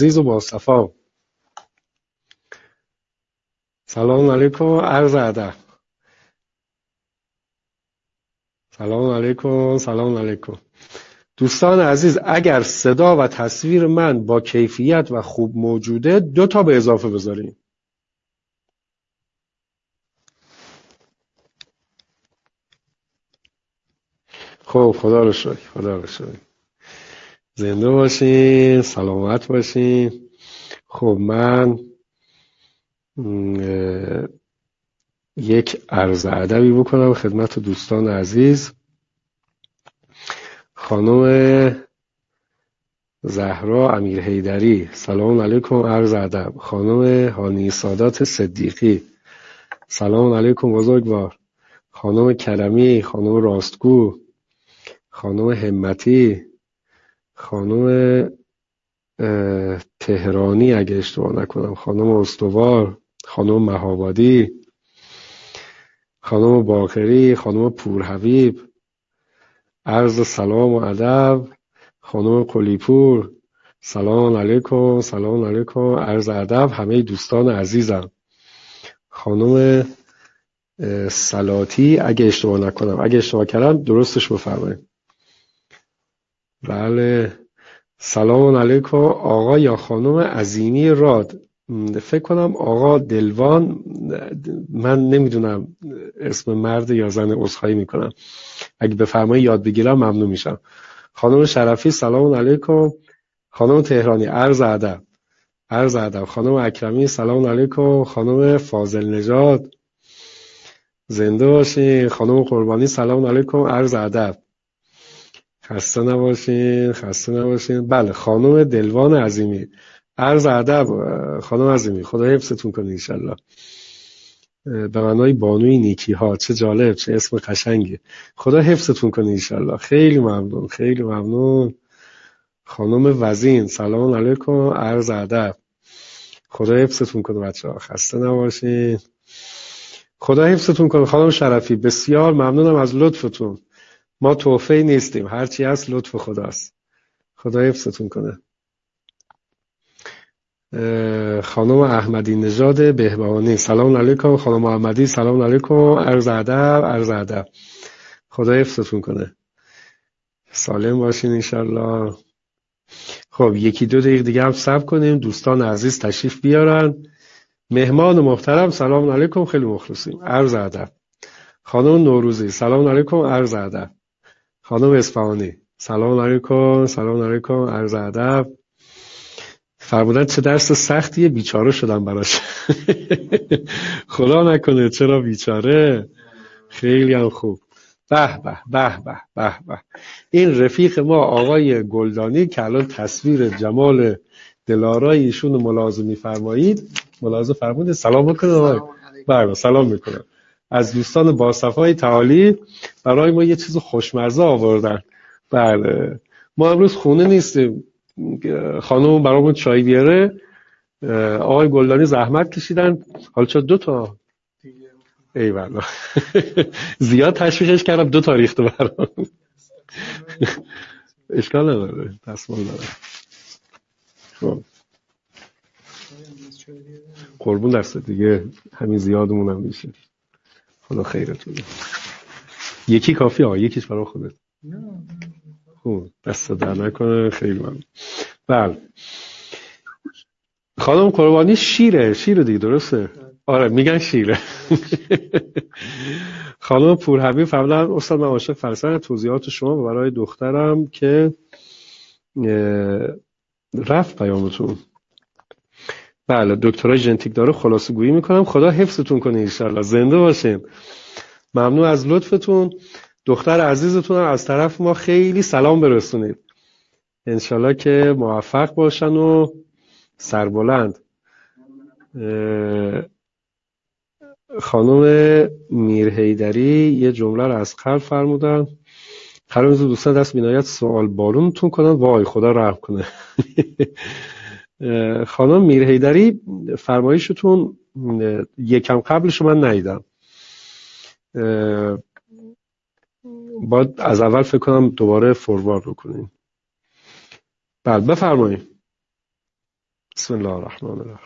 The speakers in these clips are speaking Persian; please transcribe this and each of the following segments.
عزیز و با صفا. سلام علیکم، عرض ادب. سلام علیکم، سلام علیکم. دوستان عزیز، اگر صدا و تصویر من با کیفیت و خوب موجوده 2 تا به اضافه بذارین. خب خدا رو شکر، خدا رو شکر. زنده باشین، سلامت باشین. خب من یک عرض ادبی بکنم خدمت دوستان عزیز. خانم زهرا امیرحیدری، سلام علیکم، عرض ادب. خانم هانی سادات صدیقی، سلام علیکم بزرگوار. خانم کرمی، خانم راستگو، خانم همتی، خانم تهرانی اگه اشتباه نکنم، خانم استوار، خانم مهابادی، خانم باقری، خانم پورحبیب، عرض سلام و ادب. خانم قلیپور، سلام علیکم، سلام علیکم، عرض ادب همه دوستان عزیزم. خانم سلاتی اگه اشتباه نکنم، اگه اشتباه کردم درستش بفرمایید. بله، سلام علیکم آقا یا خانم عظیمی راد. فکر کنم آقا دلوان، من نمیدونم اسم مرد یا زن، عذرخواهی میکنم، اگه بفرمایید یاد بگیرم ممنون میشم. خانم شرفی، سلام علیکم. خانم تهرانی، عرض ادب، عرض ادب. خانم اکرمی، سلام علیکم. خانم فاضل نژاد، زنده باشین. خانم قربانی، سلام علیکم، عرض ادب. خسته نباشین، خسته نباشین. بله، خانم دلوان عظیمی، عرض ادب. خانم عظیمی، خدا حفظتون کنه انشالله. به معنای بانوی نیکی ها، چه جالب، چه اسم قشنگی. خدا حفظتون کنه انشالله. خیلی ممنون، خیلی ممنون. خانم وزین، سلام علیکم، عرض ادب. خدا حفظتون کنه بچه‌ها، خسته نباشین. خدا حفظتون کنه. خانم شرفی، بسیار ممنونم از لطفتون. ما تحفه نیستیم، هرچی هست لطف خداست. خدا حفظتون کنه. خانم احمدی نژاد بهبهانی، سلام علیکم. خانم احمدی، سلام علیکم، عرض ادب، عرض ادب. خدا حفظتون کنه، سالم باشین انشالله. خب 1-2 دقیقه دیگه هم صبر کنیم دوستان عزیز تشریف بیارن. مهمان محترم، سلام علیکم، خیلی مخلصیم، عرض ادب. خانم نوروزی، سلام علیکم، عرض ادب. خانم اصفهانی، سلام علیکم، سلام علیکم، عرض ادب. فرمودن چه درس سختیه، بیچاره شدم براش. خدا نکنه، چرا بیچاره، خیلی هم خوب. به به به به به به. این رفیق ما آقای گلدانی که الان تصویر جمال دلارای ایشون ملاحظه می‌فرمایید، ملاحظه فرمودید. سلام بکنید آقای. بله سلام میکنم. از دوستان باصفای تعالی برای ما یه چیز خوشمزه آوردن. بله، ما امروز خونه نیستیم، خانم برامون چای بیاره. آقای گلدانی زحمت کشیدن. حالا چرا 2 تا؟ ای والله. زیاد تشویقش کردم 2 تا ریخته برام. اشکال نداره، دستمال داره. خب قربون دست دیگه، همین زیادمون هم میشه. خدا خیرتون. یکی کافی ها، یکیش برای خودت. خوب، دست در نکنه، خیلی ممنون. بله، خانم قربانی شیر دیگه، درسته؟ آره میگن شیره. خانم پورحبیب فرمودن استاد من عاشق فلسفه، توضیحات شما و برای دخترم که رفت پیامتون. بله، دکترای ژنتیک داره، خلاصه گویی میکنم. خدا حفظتون کنه انشالله، زنده باشین. ممنون از لطفتون. دختر عزیزتون از طرف ما خیلی سلام برسونید، انشالله که موفق باشن و سربلند. خانم میرحیدری یه جمله رو از قلب فرمودن. قرار دوستان دست بینایت سوال بارونتون کنن، وای خدا رحم کنه. خانم میرحیدری فرمایشتون یکم قبلش من ندیدم، باید از اول فکر کنم دوباره فوروارد رو کنیم. بله بفرمایید. بسم الله الرحمن الرحیم.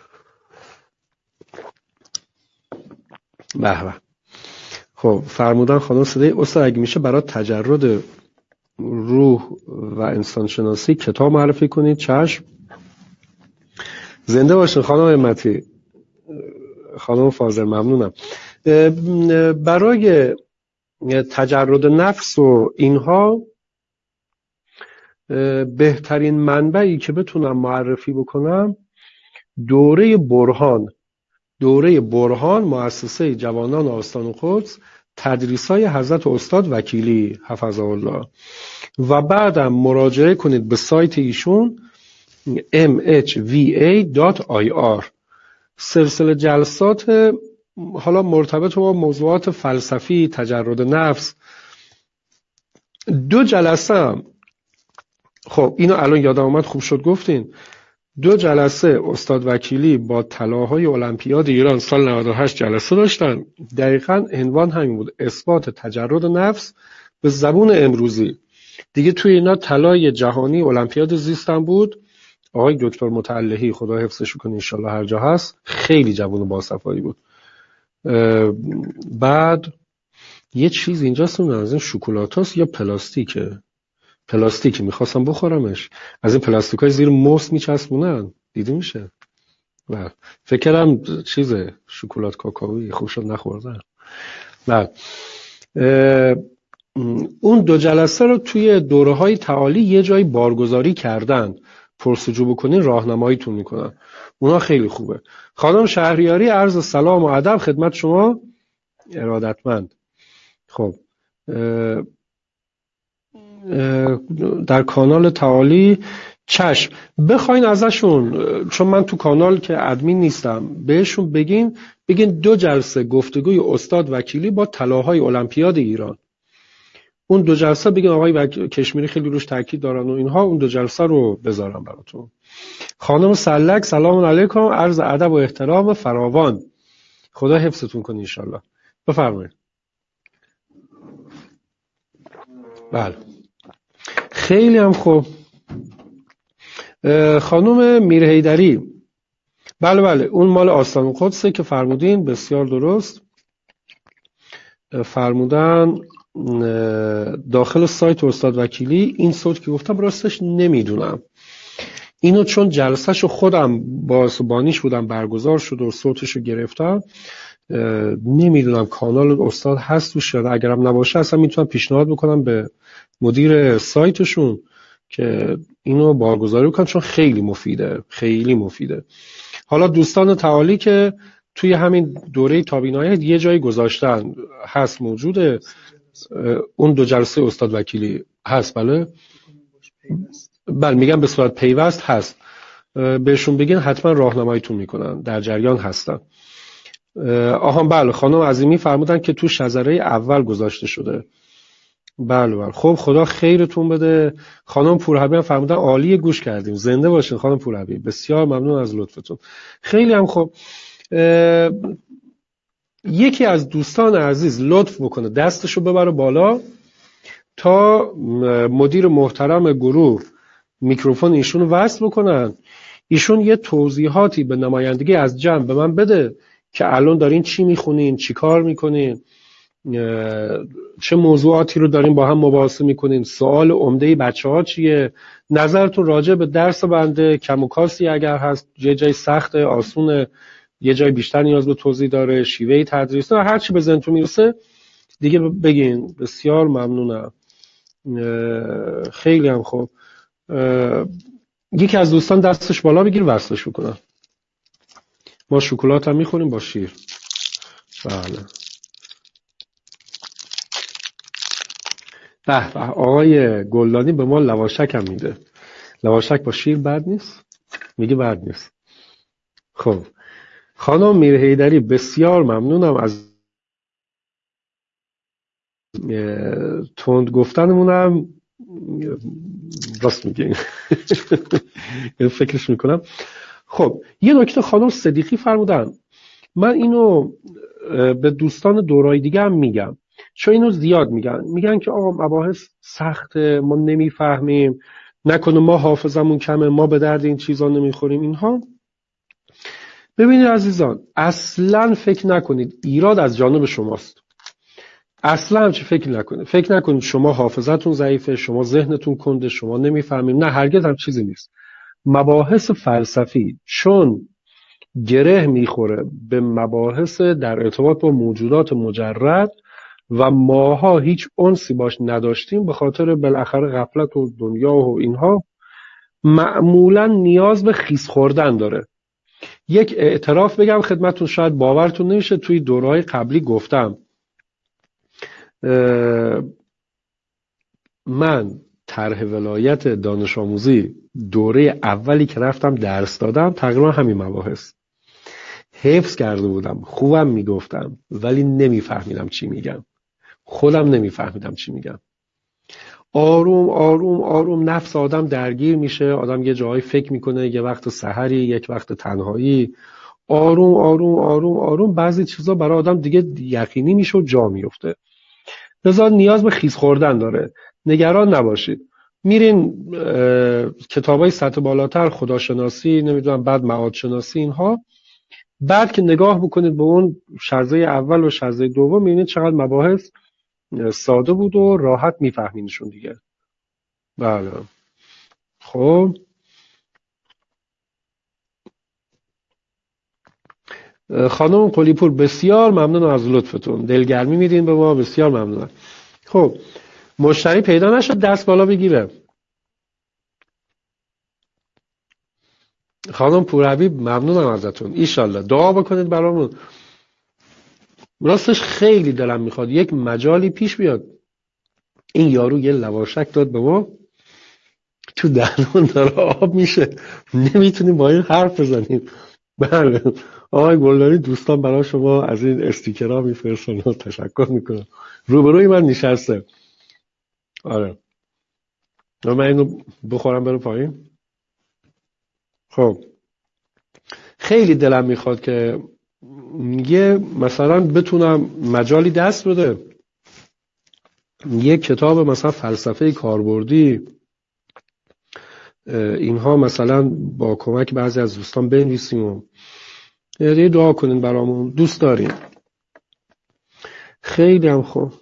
به به. خب فرمودن خانم صدای استاد اگه میشه برای تجرد روح و انسانشناسی کتاب معرفی کنید. چشم. زنده باشین خانم همتی، خانم فاضل، ممنونم. برای تجرد نفس و اینها بهترین منبعی که بتونم معرفی بکنم دوره برهان مؤسسه جوانان آستان قدس، تدریس‌های حضرت استاد وکیلی حفظه الله، و بعدم مراجعه کنید به سایت ایشون mhva.ir. سلسله جلسات حالا مرتبط با موضوعات فلسفی، تجرد نفس. 2 جلسه هم خب اینو الان یادم اومد، خوب شد گفتین. 2 جلسه استاد وکیلی با طلاهای المپیاد ایران سال 98 جلسه داشتن. دقیقاً عنوان همین بود، اثبات تجرد نفس به زبون امروزی. دیگه توی اینا طلای جهانی المپیاد زیستن بود. آقای دکتر متعلهی خدا حفظش کنه ان شاءالله هر جا هست، خیلی جوان و باصفایی بود. بعد یه چیز اینجاست، اون از این شکلاتاست یا پلاستیکی میخواستم بخورمش، از این پلاستیکای زیر موس میچسبونن، دیدی میشه. و فکرم چیزه شکلات کاکائویی، خوب شد نخوردم. بعد اون 2 جلسه رو توی دوره‌های تعالی یه جایی بارگذاری کردن، پرسجو بکنین راهنماییتون میکنن، اونا خیلی خوبه. خانم شهریاری عرض سلام و ادب خدمت شما ارادتمند. خب در کانال تعالی چشم بخواین ازشون، چون من تو کانال که ادمین نیستم، بهشون بگین 2 جلسه گفتگوی استاد وکیلی با طلاهای المپیاد ایران. اون 2 جلسه بگین آقای کشمیری خیلی روش تاکید دارن و اینها، اون 2 جلسه رو بذارم براتون. خانم سلک سلام علیکم، عرض ادب و احترام فراوان، خدا حفظتون کنه ان شاء الله. بفرمایید. بله خیلی هم خوب. خانم میرحیدری، بله اون مال آستان قدسه که فرمودین، بسیار درست فرمودن. داخل سایت استاد وکیلی این صوت که گفتم راستش نمیدونم اینو، چون جلسهشو خودم بانیش بودم برگزار شد و صوتشو گرفتم، نمیدونم کانال استاد هست توش یا اگرم نباشه اصلا میتونم پیشنهاد بکنم به مدیر سایتشون که اینو بارگذاری کنن، چون خیلی مفیده. حالا دوستان تعالی که توی همین دوره تابینایی یه جایی گذاشتن هست، موجوده اون 2 جلسه استاد وکیلی هست. بله میگم به صورت پیوست هست، بهشون بگین حتما راهنماییتون میکنن، در جریان هستن. بله خانم عظیمی فرمودن که تو شذره اول گذاشته شده. بله خب خدا خیرتون بده. خانم پورحبیب فرمودن عالی، گوش کردیم. زنده باشین خانم پورحبیب، بسیار ممنون از لطفتون. خیلی هم خوب. یکی از دوستان عزیز لطف بکنه دستشو ببره بالا تا مدیر محترم گروه میکروفون ایشون وصل بکنن، ایشون یه توضیحاتی به نمایندگی از جمع به من بده که الان دارین چی میخونین، چی کار میکنین، چه موضوعاتی رو دارین با هم مباحثه میکنین، سوال عمده بچه ها چیه، نظرتون راجع به درس بنده، کم و کاسی اگر هست، یه جای سخته، آسونه، یه جای بیشتر نیاز به توضیح داره، شیوه تدریس، هر چی به ذهنتون میرسه دیگه بگین. بسیار ممنونم. خیلی هم خوب. یکی از دوستان دستش بالا بگیر وصلش بکنم. ما شکلات هم میخوریم با شیر. بله. آقای گلدانی به ما لواشک هم میده. لواشک با شیر بد نیست؟ میگه بد نیست. خب خانم میرحیدری بسیار ممنونم از تند گفتنمونم، راست میگین. فکرش میکنم. خب یه نکته خانم صدیقی فرمودن، من اینو به دوستان دورای دیگه هم میگم، چون اینو زیاد میگن که آقا مباحث سخته، ما نمیفهمیم، نکنه ما حافظمون کمه، ما به درد این چیزا نمیخوریم. اینها ببینید عزیزان، اصلا فکر نکنید ایراد از جانب شماست. اصلا همچی فکر نکنید شما حافظتون ضعیفه، شما ذهنتون کنده، شما نمیفهمید. نه، هرگز هم چیزی نیست. مباحث فلسفی چون گره میخوره به مباحث در ارتباط با موجودات مجرد و ماها هیچ انسی باش نداشتیم به خاطر بالاخره غفلت و دنیا و اینها، معمولا نیاز به خیس خوردن داره. یک اعتراف بگم خدمتون، شاید باورتون نمیشه، توی دوره‌های قبلی گفتم من طرح ولایت دانش آموزی دوره اولی که رفتم درس دادم تقریبا همین مباحث حفظ کرده بودم، خوبم میگفتم ولی نمیفهمیدم چی میگم، خودم نمیفهمیدم چی میگم. آروم آروم آروم نفس آدم درگیر میشه، آدم یه جایی فکر میکنه، یه وقت سحری، یک وقت تنهایی، آروم آروم آروم آروم بعضی چیزا برای آدم دیگه یقینی میشه و جا میفته. لذا نیاز به خیز خوردن داره. نگران نباشید، میرین کتابای سطح بالاتر، خداشناسی، نمیدونم بعد معاد شناسی، اینها، بعد که نگاه بکنید به اون شرزه اول و شرزه دوم میبینید چقدر مباحث ساده بود و راحت میفهمینشون دیگه. بله. خب خانم قلیپور بسیار ممنون از لطفتون، دلگرمی میدین به ما، بسیار ممنونم. خب مشتری پیدا نشد دست بالا بگیره. خانم پورحبیب ممنونم ازتون، ایشالله دعا بکنید برامون. راستش خیلی دلم میخواد یک مجالی پیش بیاد این یارو یه لواشک داد به ما تو دهنمون داره آب میشه، نمیتونیم با این حرف بزنیم. بله آقای گلدانی، دوستان برای شما از این استیکرها میفرستن و تشکر میکنم. روبروی من نشسته. آره من اینو بخورم بره پایین. خب خیلی دلم میخواد که یه مثلا بتونم مجالی دست بده، یه کتاب مثلا فلسفه کاربردی اینها مثلا با کمک بعضی از دوستان بنویسیم و یه دعا کنین برامون، دوست داریم. خیلی هم خوب.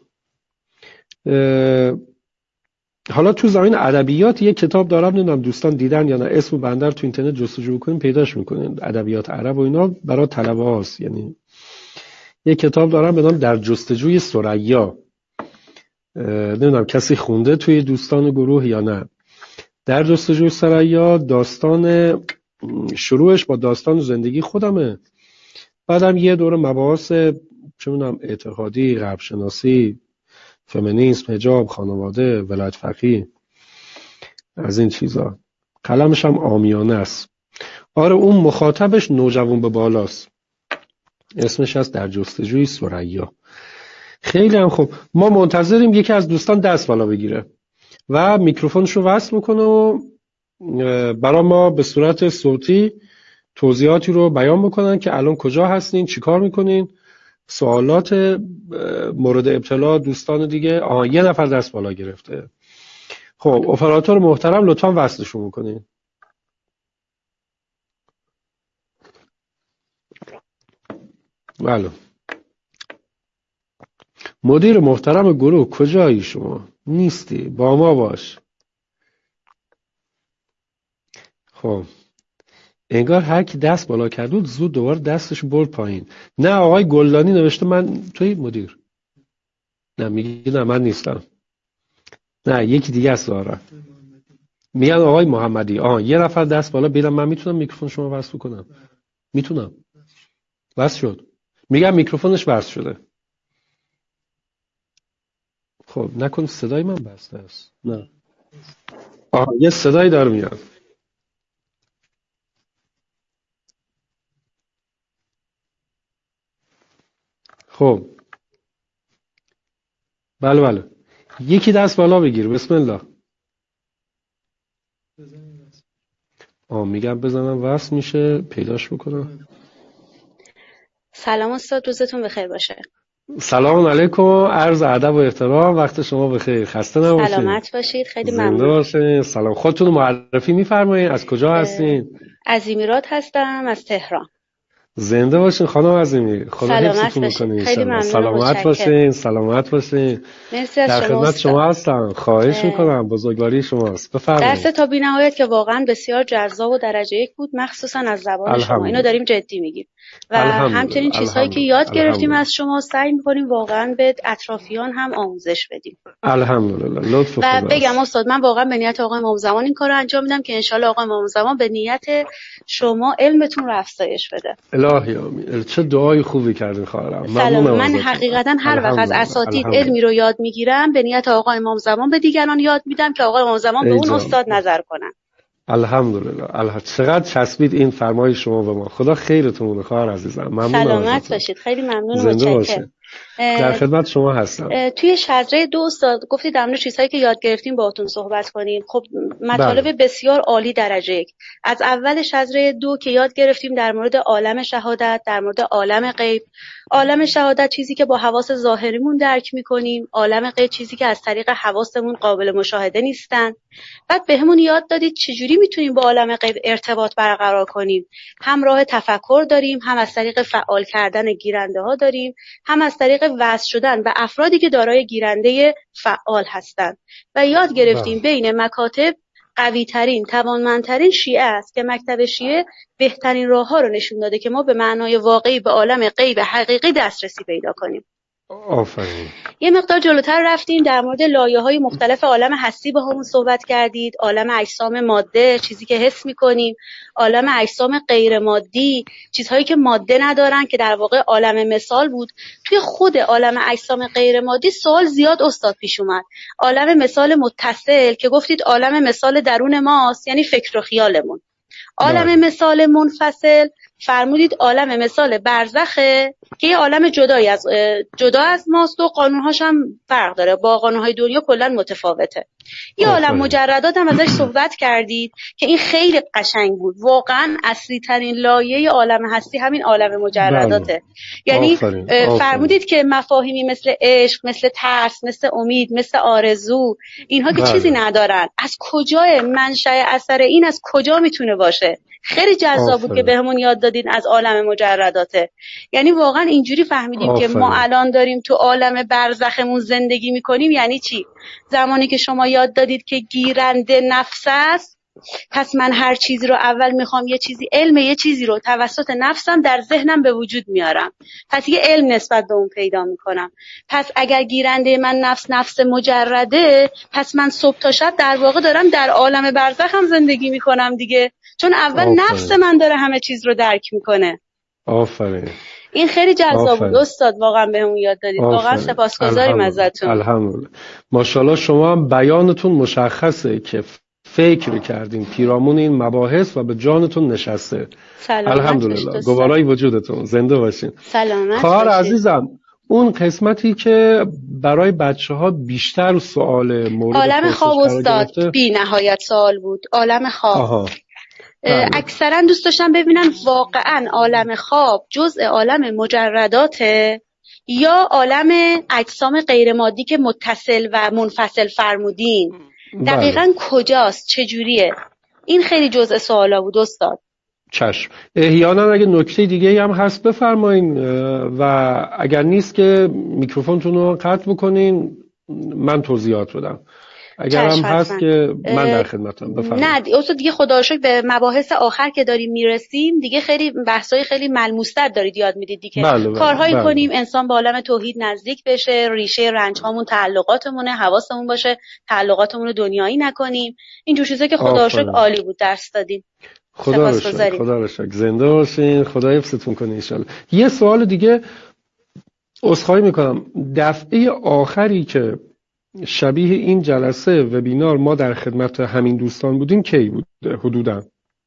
حالا تو زمین ادبیات یه کتاب دارم، نمیدونم دوستان دیدن یا نه، اسم بنده تو اینترنت جستجو بکنین پیداش میکنین، ادبیات عرب و اینا برای طلبه هاست. یعنی یه کتاب دارم به نام در جستجوی ثریا، نمیدونم کسی خونده توی دوستان گروه یا نه. در جستجوی ثریا داستان شروعش با داستان زندگی خودمه، بعدم یه دوره مباحث چه میدونم اعتقادی، غرب شناسی، فمینیسم، حجاب، خانواده، ولایت فقیه، از این چیزا. قلمش هم عامیانه است. آره اون مخاطبش نوجوان به بالاست، اسمش هست در جستجوی ثریا. خیلی هم خوب. ما منتظریم یکی از دوستان دست بالا بگیره و میکروفونش رو وصل میکنه و برای ما به صورت صوتی توضیحاتی رو بیان میکنن که الان کجا هستین، چی کار میکنین، سوالات مورد ابتلا دوستان دیگه. یه نفر دست بالا گرفته. خب اپراتور محترم لطفا وصلشون میکنین. بله. مدیر محترم گروه کجایی شما؟ نیستی، با ما باش. خب انگار هر کی دست بالا کرد بود زود دوباره دستش برد پایین. نه آقای گلدانی نوشته من توی مدیر. نه میگی نه من نیستم. نه یکی دیگه است داره. میگن آقای محمدی. یه نفر دست بالا بیرم، من میتونم میکروفون شما وصل کنم؟ میتونم. وصل شد. میگم میکروفونش وصل شده. خب نکن صدای من بسته است. نه. یه صدایی داره میاد. خب بله بله یکی دست بالا بگیر، بسم الله. میگم بزنم وصل میشه، پیداش بکنم. سلام استاد، روزتون بخیر باشه. سلام علیکم، عرض ادب و احترام، وقت شما بخیر، خسته نباشید. سلامت باشید، خیلی زنده ممنون. باشید. سلام، خودتون رو معرفی می‌فرمایید، از کجا هستین؟ عظیمیراد هستم از تهران. زنده باشین خانم عظیمی، خدا سلامت حفظتون باشید، بکنه خیلی انشالله. ممنون و سلامت متشکرم. باشین، سلامت باشین. مرسی از در شما خدمت استاد. شما هستم، خواهش میکنم، بزرگواری شماست، درس بفرمایید. تا بی‌نهایت که واقعا بسیار جذاب و درجه یک بود، مخصوصا از زبان شما. اینو الحمدلله، داریم جدی میگیم و همچنین الحمدلله، چیزهایی که الحمدلله، یاد گرفتیم الحمدلله، از شما سعی میکنیم واقعا به اطرافیان هم آموزش بدیم. الحمدلله، لطف و بگم خداست. استاد، من واقعا به نیت آقای امام زمان این کارو انجام میدم که انشالله آقای امام زمان به نیت شما علمتون رو افزایش بده. الهی آمین. چه دعای خوبی کردین خواهرم، سلام. ممنونم من ازتون. حقیقتا هر وقت از الحمدلله، اساتید علمی الحمدلله. رو یاد میگیرم به نیت آقای امام زمان به دیگران یاد میدم که آقای امام زمان به ای اون جان، استاد نظر کنن. الحمدلله. چقدر چسبید این فرمای شما به ما. خدا خیرتون بده خواهر عزیزم، ممنونم سلامت ازتون. باشید، خیلی ممنون و زنده متشکرم. باشین. در خدمت شما هستم. توی شذره 2 استاد گفتید در مورد چیزهایی که یاد گرفتیم باهاتون صحبت کنیم. خب بله، مطالب بسیار عالی درجه 1. از اول شذره 2 که یاد گرفتیم در مورد عالم شهادت، در مورد عالم غیب. عالم شهادت چیزی که با حواس ظاهریمون درک میکنیم، عالم غیب چیزی که از طریق حواسمون قابل مشاهده نیستن. بعد بهمون یاد دادید چجوری میتونیم با عالم غیب ارتباط برقرار کنیم. هم راه تفکر داریم، هم از طریق فعال کردن گیرنده ها داریم، هم از طریق وصل شدن به افرادی که دارای گیرنده فعال هستند. و یاد بله، گرفتیم بین مکاتب قوی ترین، توانمندترین شیعه است که مکتب شیعه بهترین راه ها رو نشون داده که ما به معنای واقعی به عالم غیب حقیقی دسترسی پیدا کنیم. آفرین. یه مقدار جلوتر رفتیم در مورد لایه‌های مختلف عالم هستی با همون صحبت کردید. عالم اجسام ماده، چیزی که حس می‌کنیم، عالم اجسام غیر مادی، چیزهایی که ماده ندارن که در واقع عالم مثال بود. توی خود عالم اجسام غیر مادی سوال زیاد استاد پیش اومد. عالم مثال متصل که گفتید عالم مثال درون ماست، یعنی فکر و خیالمون. عالم بله، مثال منفصل فرمودید عالم مثال برزخه که یه عالم جدا از ماست و قانونهاش هم فرق داره، با قانونهای دنیا کلا متفاوته. یه عالم آفرین. مجردات هم ازش صحبت کردید که این خیلی قشنگ بود. واقعا اصلی ترین لایه عالم هستی همین عالم بله، مجرداته. یعنی آفرین، آفرین. فرمودید که مفاهیمی مثل عشق، مثل ترس، مثل امید، مثل آرزو، اینها که چیزی بله، ندارن، از کجای منشأ اثر این از کجا میتونه باشه؟ خیلی جذاب بود که آفرین، بهمون یاد دادین از عالم مجرداته. یعنی واقعا اینجوری فهمیدیم که ما آفرین. الان داریم تو عالم برزخمون زندگی میکنیم. یعنی چی؟ زمانی که شما یاد دادید که گیرنده نفس است، پس من هر چیزی رو اول میخوام یه چیزی رو توسط نفسم در ذهنم به وجود میارم، پس یه علم نسبت به اون پیدا میکنم. پس اگر گیرنده من نفس مجرده، پس من صبح تا شب در واقع دارم در عالم برزخم زندگی میکنم دیگه، چون اول نفس آفرین، من داره همه چیز رو درک میکنه. آفرین، این خیلی جذاب بود آفرین، استاد، واقعا بهمون یاد دادید. واقعا آفرین. سپاسگزاریم الحمدلله، ازتون. الحمدلله. ماشاءالله شما هم بیانتون مشخصه که فکر کردین پیرامون این مباحث و به جانتون نشسته. سلامت باشید الحمدلله، استاد. گوارای وجودتون، زنده باشین. سلامت خواهر باشید. عزیزم، اون قسمتی که برای بچه‌ها بیشتر سوال مورد عالم خواب پرسش قرار استاد گرفته. بی نهایت سوال بود. عالم خواب آها، بله، اکثرا دوست داشتن ببینن واقعا عالم خواب جزء عالم مجرداته یا عالم اجسام غیر مادی که متصل و منفصل فرمودین. بله، دقیقاً کجاست؟ چجوریه؟ این خیلی جزء سوالا بود استاد. چشم. احیانا اگه نکته دیگه هم هست بفرمایین و اگر نیست که میکروفونتون رو قطع بکنین من توضیحات بدم. اگر هم چشم هست حتما. که من در خدمتم، بفرمایید. نه استاد دیگه خدا رو شکر به مباحث آخر که داریم میرسیم دیگه خیلی بحثای خیلی ملموس‌تر دارید یاد میدید دیگه. بله، بله، کارهایی بله. کنیم انسان با عالم توحید نزدیک بشه، ریشه رنج هامون تعلقاتمونه، حواسمون باشه تعلقاتمون رو دنیایی نکنیم. اینجور چیزا که خدا رو شکر آفرین. عالی بود درس دادیم. خدا رو شکر، سپاسگزاریم. خدا رو شکر. زنده باشین، خدا حفظتون کنه انشالله. یه سوال دیگه عذرخواهی میکنم، دفعه آخری که شبیه این جلسه وبینار ما در خدمت همین دوستان بودیم کی بود حدوداً؟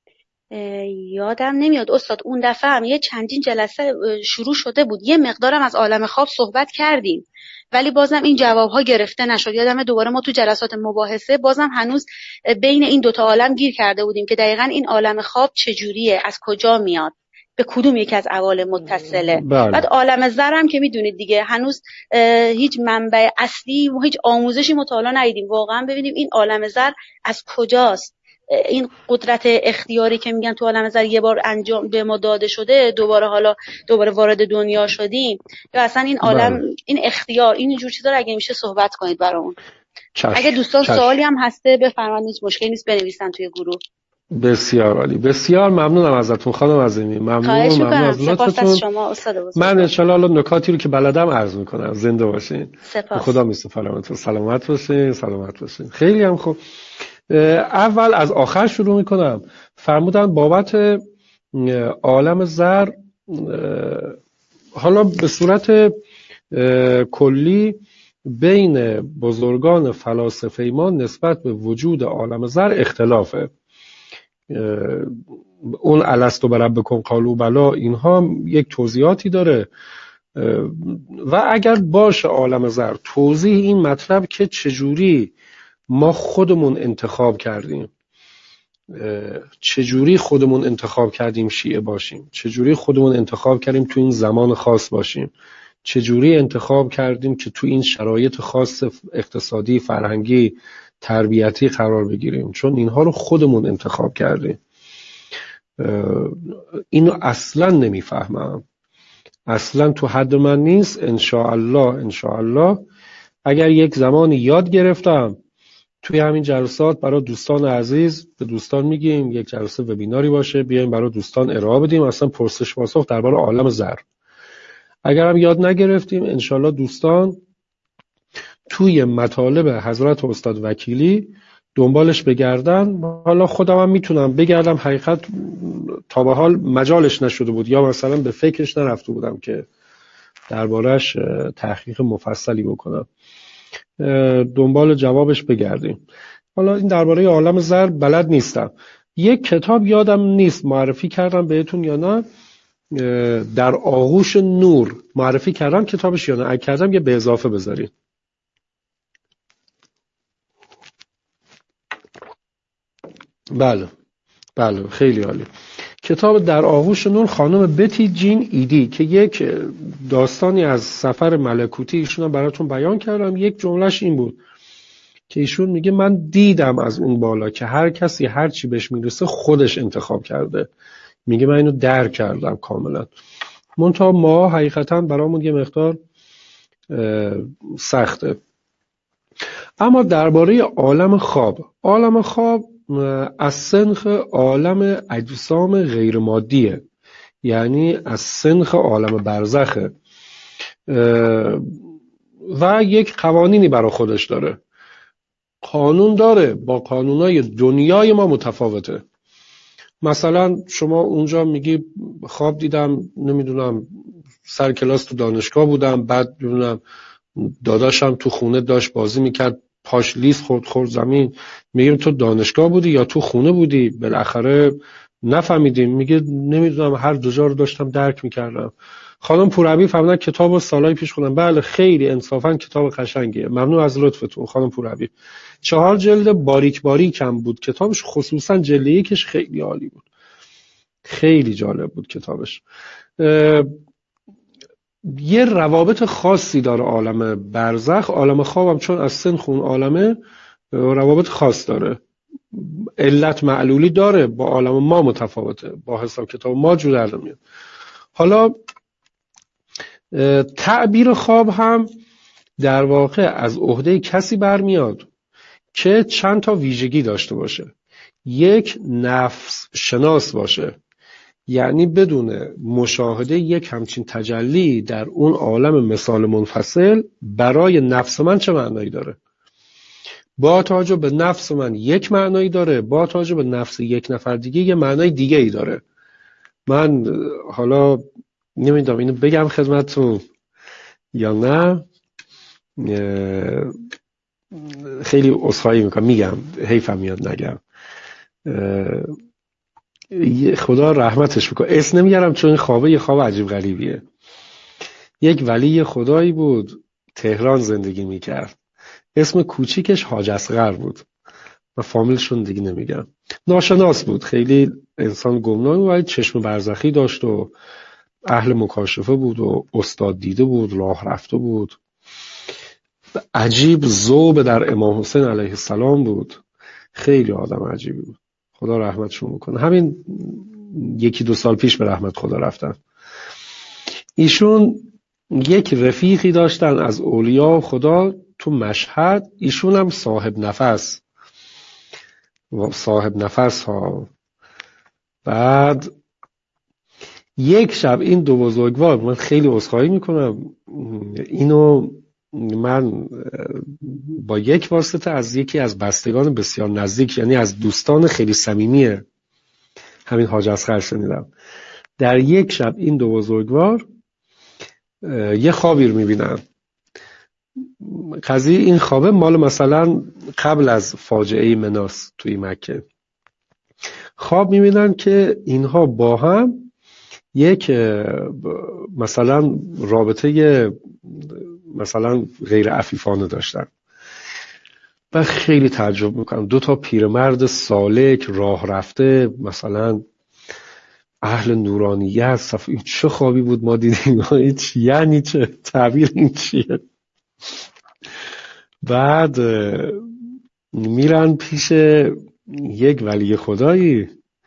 یادم نمیاد استاد. اون دفعه هم یه چندین جلسه شروع شده بود، یه مقدارم از عالم خواب صحبت کردیم ولی بازم این جوابها گرفته نشد. یادمه دوباره ما تو جلسات مباحثه بازم هنوز بین این دوتا عالم گیر کرده بودیم که دقیقاً این عالم خواب چجوریه، از کجا میاد، به کدوم یک از عوالم متصله. بله. بعد عالم زر هم که میدونید دیگه هنوز هیچ منبع اصلی و هیچ آموزشی مطالعه ندیدیم واقعا ببینیم این عالم زر از کجاست. این قدرت اختیاری که میگن تو عالم زر یه بار انجام به ما داده شده، دوباره وارد دنیا شدیم، یا اصلا این عالم این اختیار این جور چیزا رو اگه میشه صحبت کنید برامون. اگه دوستان سوالی هم هسته بفرمایید، هیچ مشکلی نیست بنویسن توی گروه. بسیار عالی، بسیار ممنونم ازتون خانم عظیمی، ممنون از لطفتون. سپاس از شما استاد بزرگ. من ان شاء الله نکاتی رو که بلدم عرض میکنم. زنده باشین. سپاس. خدا میسپارمتون. سلامت باشین. خیلی هم خوب. اول از آخر شروع میکنم. فرمودن بابت عالم زر، حالا به صورت کلی بین بزرگان فلاسفه ما نسبت به وجود عالم زر اختلافه. اون الستو بربکم قالوا بلی اینها یک توضیحاتی داره و اگر باشه عالم زر توضیح این مطلب که چجوری ما خودمون انتخاب کردیم، چجوری خودمون انتخاب کردیم شیعه باشیم، چجوری خودمون انتخاب کردیم تو این زمان خاص باشیم، چجوری انتخاب کردیم که تو این شرایط خاص اقتصادی، فرهنگی، تربیتی قرار بگیریم، چون اینها رو خودمون انتخاب کردیم. اینو اصلا نمیفهمم، اصلا تو حد من نیست. انشاءالله اگر یک زمانی یاد گرفتم توی همین جلسات برای دوستان عزیز به دوستان میگیم یک جلسه وبیناری باشه بیایم برای دوستان ارائه بدیم، اصلا پرسش پاسخ درباره عالم زر. اگر هم یاد نگرفتیم انشالله دوستان توی مطالب حضرت استاد وکیلی دنبالش بگردن. حالا خودم هم میتونم بگردم، حقیقت تا به حال مجالش نشده بود یا مثلا به فکرش نرفته بودم که دربارش تحقیق مفصلی بکنم. دنبال جوابش بگردیم. حالا این درباره عالم زر بلد نیستم. یک کتاب یادم نیست معرفی کردم بهتون یا نه، در آغوش نور معرفی کردم کتابش یا نه، اگه کردم یه به اضافه بذارید. بله خیلی عالی. کتاب در آغوش نور خانم بتی جین ایدی که یک داستانی از سفر ملکوتی ایشون هم براتون بیان کردم. یک جملهش این بود که ایشون میگه من دیدم از اون بالا که هر کسی هر چی بهش میرسه خودش انتخاب کرده. میگه من اینو درک کردم کاملا، منتها ما حقیقتا برامون یه مقدار سخته. اما درباره عالم خواب از سنخ عالم اجسام غیر مادیه، یعنی از سنخ عالم برزخه و یک قوانینی برای خودش داره، قانون داره، با قانونای دنیای ما متفاوته. مثلا شما اونجا میگی خواب دیدم نمیدونم سر کلاس تو دانشگاه بودم، بعد میدونم داداشم تو خونه داشت بازی میکرد پاش لیز خورد زمین. میگیم تو دانشگاه بودی یا تو خونه بودی؟ بالاخره نفهمیدیم. میگه نمیدونم هر دو جا رو داشتم درک میکردم. خانم پورعبی فهمیدن کتابو سالای پیش خوندم. بله خیلی انصافا کتاب قشنگیه، ممنون از لطفتون خانم پورعبی. 4 جلد باریک هم بود کتابش، خصوصا جلد یکش خیلی عالی بود، خیلی جالب بود کتابش. یه روابط خاصی داره عالم برزخ. عالم خوابم چون از سنخ اون عالمه روابط خاص داره، علت معلولی داره، با عالم ما متفاوته، با حساب کتاب ما جور در نمیاد. حالا تعبیر خواب هم در واقع از عهده کسی برمیاد که چند تا ویژگی داشته باشه. یک، نفس شناس باشه، یعنی بدون مشاهده یک همچین تجلی در اون عالم مثال منفصل برای نفس من چه معنایی داره، با توجه به نفس من یک معنایی داره، با توجه به نفس یک نفر دیگه یه معنای دیگه ای داره. من حالا نمیدونم اینو بگم خدمتتون یا نه، خیلی عذرخواهی میکنم، میگم حیفم میاد نگم، خدا رحمتش بکنه. اسم نمیگرم چون این خوابه یه خواب عجیب غریبیه. یک ولی خدایی بود تهران زندگی میکرد، اسم کوچیکش حاج اصغر بود و فامیلشون دیگه نمیگم. ناشناس بود، خیلی انسان گمنامی بود، ولی چشم برزخی داشت و اهل مکاشفه بود و استاد دیده بود، راه رفته بود. عجیب ذوق در امام حسین علیه السلام بود. خیلی آدم عجیبی بود. خدا رحمتشون بکنه. همین 1-2 سال پیش به رحمت خدا رفتن. ایشون یک رفیقی داشتن از اولیاء خدا تو مشهد. ایشون هم صاحب نفس ها. بعد یک شب این دو بزرگوار، من خیلی عذرخواهی میکنم، اینو من با یک واسطه از یکی از بستگان بسیار نزدیک، یعنی از دوستان خیلی صمیمی همین حاج اصغر شنیدم. در یک شب این دو بزرگوار یه خوابی رو میبینن. قضیه این خوابه مال مثلا قبل از فاجعه مناس توی مکه. خواب میبینن که اینها با هم یک مثلا رابطه مثلا غیر عفیفانه داشتن و خیلی تعجب میکنن. 2 پیرمرد سالک راه رفته، مثلا اهل نورانیت، صفحه چه خوابی بود ما دیدیم، یعنی چه تعبیر این چیه؟ بعد میرن پیش یک ولی خدایی،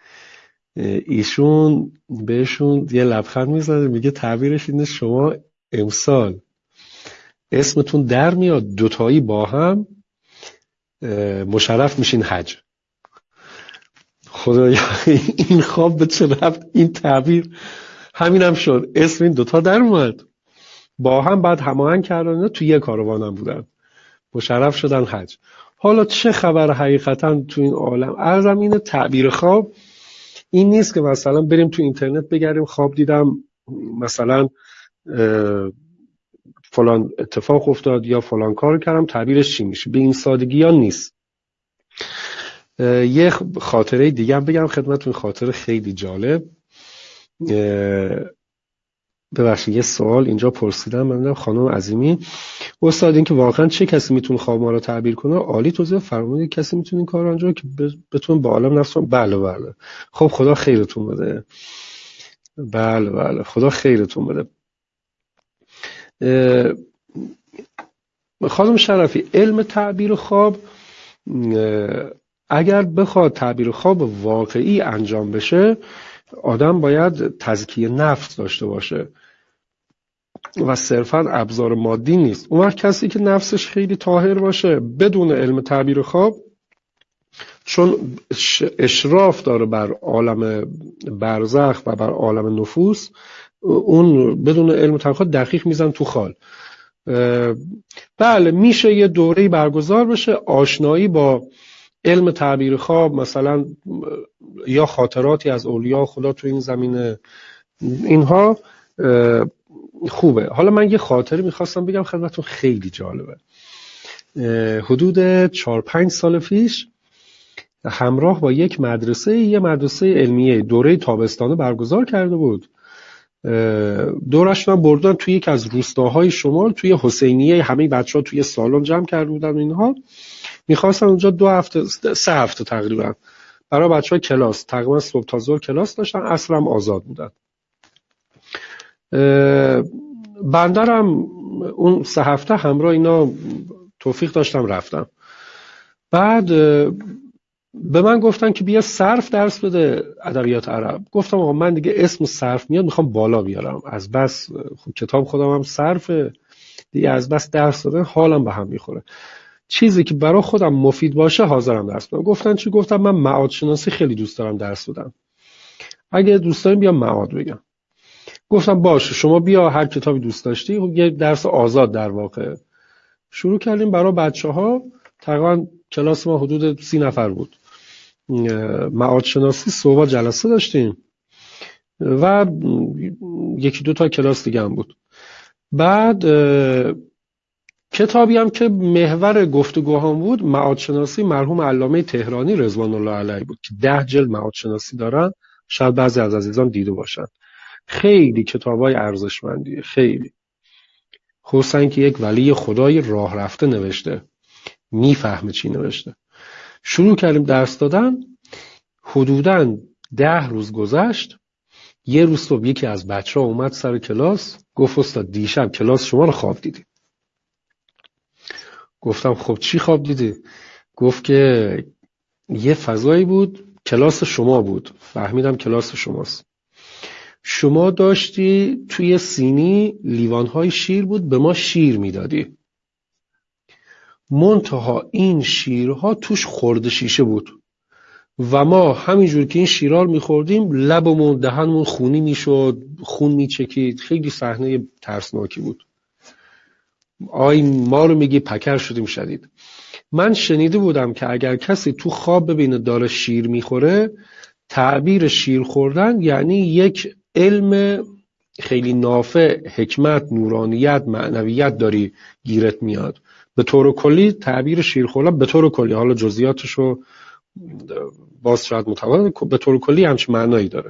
ایشون بهشون یه لبخند میزنه، میگه تعبیرش اینه شما امسال اسمتون در میاد 2 با هم مشرف میشین حج. خدایا این خواب به چه رفت؟ این تعبیر همینم شد، اسم این 2 در اومد با هم، بعد هماهنگ کردن تو یه کاروان هم بودن، مشرف شدن حج. حالا چه خبر حقیقتا تو این عالم؟ عرضم اینه تعبیر خواب این نیست که مثلا بریم تو اینترنت بگردیم خواب دیدم مثلا فلان اتفاق افتاد یا فلان کار کردم تعبیرش چی میشه. به این سادگی ها نیست. یه خاطره دیگه هم بگم خدمتتون، خاطره خیلی جالب. ببخشید یه سوال اینجا پرسیدم، من خانم عظیمی، استاد این که واقعا چه کسی میتونه خواب ما رو تعبیر کنه؟ عالی توضیح فرمودید. کسی میتونه این کار انجام که بتونه با عالم نفس؟ بله. خب خدا خیرتون بده. بله خدا خیرتون بده. خانم شرفی، علم تعبیر خواب اگر بخواد تعبیر خواب واقعی انجام بشه، آدم باید تزکیه نفس داشته باشه و صرفا ابزار مادی نیست. اون وقت کسی که نفسش خیلی طاهر باشه بدون علم تعبیر خواب، چون اشراف داره بر عالم برزخ و بر عالم نفوس، اون بدون علم تعبیر خواب دقیق میزن تو خال. بله میشه یه دوره‌ای برگزار بشه، آشنایی با علم تعبیر خواب، مثلا یا خاطراتی از اولیاء خدا تو این زمینه، اینها خوبه. حالا من یه خاطره میخواستم بگم خدمتتون، خیلی جالبه. حدود 4-5 سال پیش همراه با یه مدرسه علمیه دوره تابستانه برگزار کرده بود. دورشون هم بردن توی یک از روستاهای شمال، توی حسینیه. همه بچه‌ها توی سالن جمع کرده بودن. اینها میخواستن اونجا 3 هفته تقریبا برای بچه‌ها کلاس، تقریبا صبح تا ظهر کلاس داشتن، عصر هم آزاد بودن. بندرم اون 3 هفته همراه اینا توفیق داشتم رفتم. بعد به من گفتن که بیا صرف درس بده، ادبیات عرب. گفتم آقا من دیگه اسم صرف میاد میخوام بالا بیارم، از بس کتاب خودم هم صرفه دیگه، از بس درس دادن حالم به هم میخوره، چیزی که برای خودم مفید باشه حاضرم درس بدم. گفتن چی؟ گفتم من معاد شناسی خیلی دوست دارم درس بدم، اگه دوست داریم بیا معاد بگم. گفتم باشه شما بیا هر کتابی دوست داشتی. یه درس آزاد در واقع شروع کردیم برای بچه‌ها. تقریبا کلاس ما حدود 30 نفر بود. معاد شناسی صبح جلسه داشتیم و 1-2 کلاس دیگه هم بود. بعد کتابی هم که محور گفتگوهام بود، معاد شناسی مرحوم علامه تهرانی رضوان الله علیه بود که 10 جلد معاد شناسی دارن، شاید بعضی از عزیزان دیده باشن. خیلی کتابای ارزشمندیه، خیلی، خصوصا که یک ولی خدای راه رفته نوشته، میفهمه چی نوشته. شروع کردیم درس دادن. حدوداً 10 روز گذشت. یه روز صبح یکی از بچه‌ها اومد سر کلاس، گفت استاد دیشب کلاس شما رو خواب دیدیم. گفتم خب چی خواب دیدی؟ گفت که یه فضایی بود، کلاس شما بود. فهمیدم کلاس شماست. شما داشتی توی سینی لیوان‌های شیر بود، به ما شیر میدادی. منتها این شیرها توش خرده شیشه بود و ما همینجور که این شیرها رو میخوردیم لبمون دهنمون خونی میشد، خون میچکید. خیلی صحنه ترسناکی بود. آی ما رو میگی پکر شدیم شدید. من شنیده بودم که اگر کسی تو خواب ببینه داره شیر میخوره، تعبیر شیر خوردن یعنی یک علم خیلی نافع، حکمت، نورانیت، معنویت داری گیرت میاد. به طور کلی تعبیر شیر خوردن به طور کلی، حالا جزئیاتشو باز شاید متفاوت، به طور کلی همچین معنایی داره.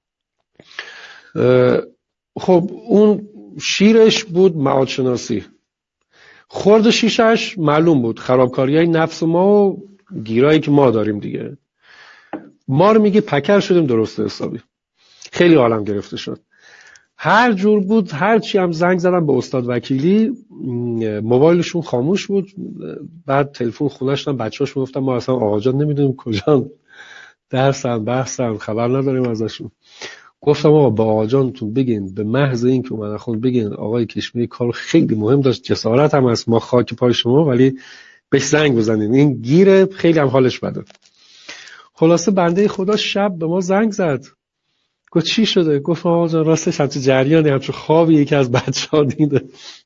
خب اون شیرش بود معاد شناسی، خورد شیشش معلوم بود خرابکاریای نفس ما و گیرایی که ما داریم دیگه. ما رو میگه پکر شدیم درست حسابی. خیلی عالم گرفته شد. هر جور بود، هر چی هم زنگ زدم به استاد وکیلی، موبایلشون خاموش بود. بعد تلفن خونه‌اش هم بچه‌اش میگفتن ما اصلا آقا جان نمیدونیم کجا درسن بحثن، خبر نداریم ازشون. گفتم آقا با آقا جانتون بگین، به محض این که اومدن خون بگین آقای کشمیری کار خیلی مهم داشت، جسارت هم هست، ما خاک پای شما، ولی بهش زنگ بزنین، این گیره خیلی هم حالش بده. خلاصه بنده خدا شب به ما زنگ زد، گفت چی شده؟ گفت آقا جان راستش همچه جریانی، همچه خوابی یکی از بچه‌ها دیده.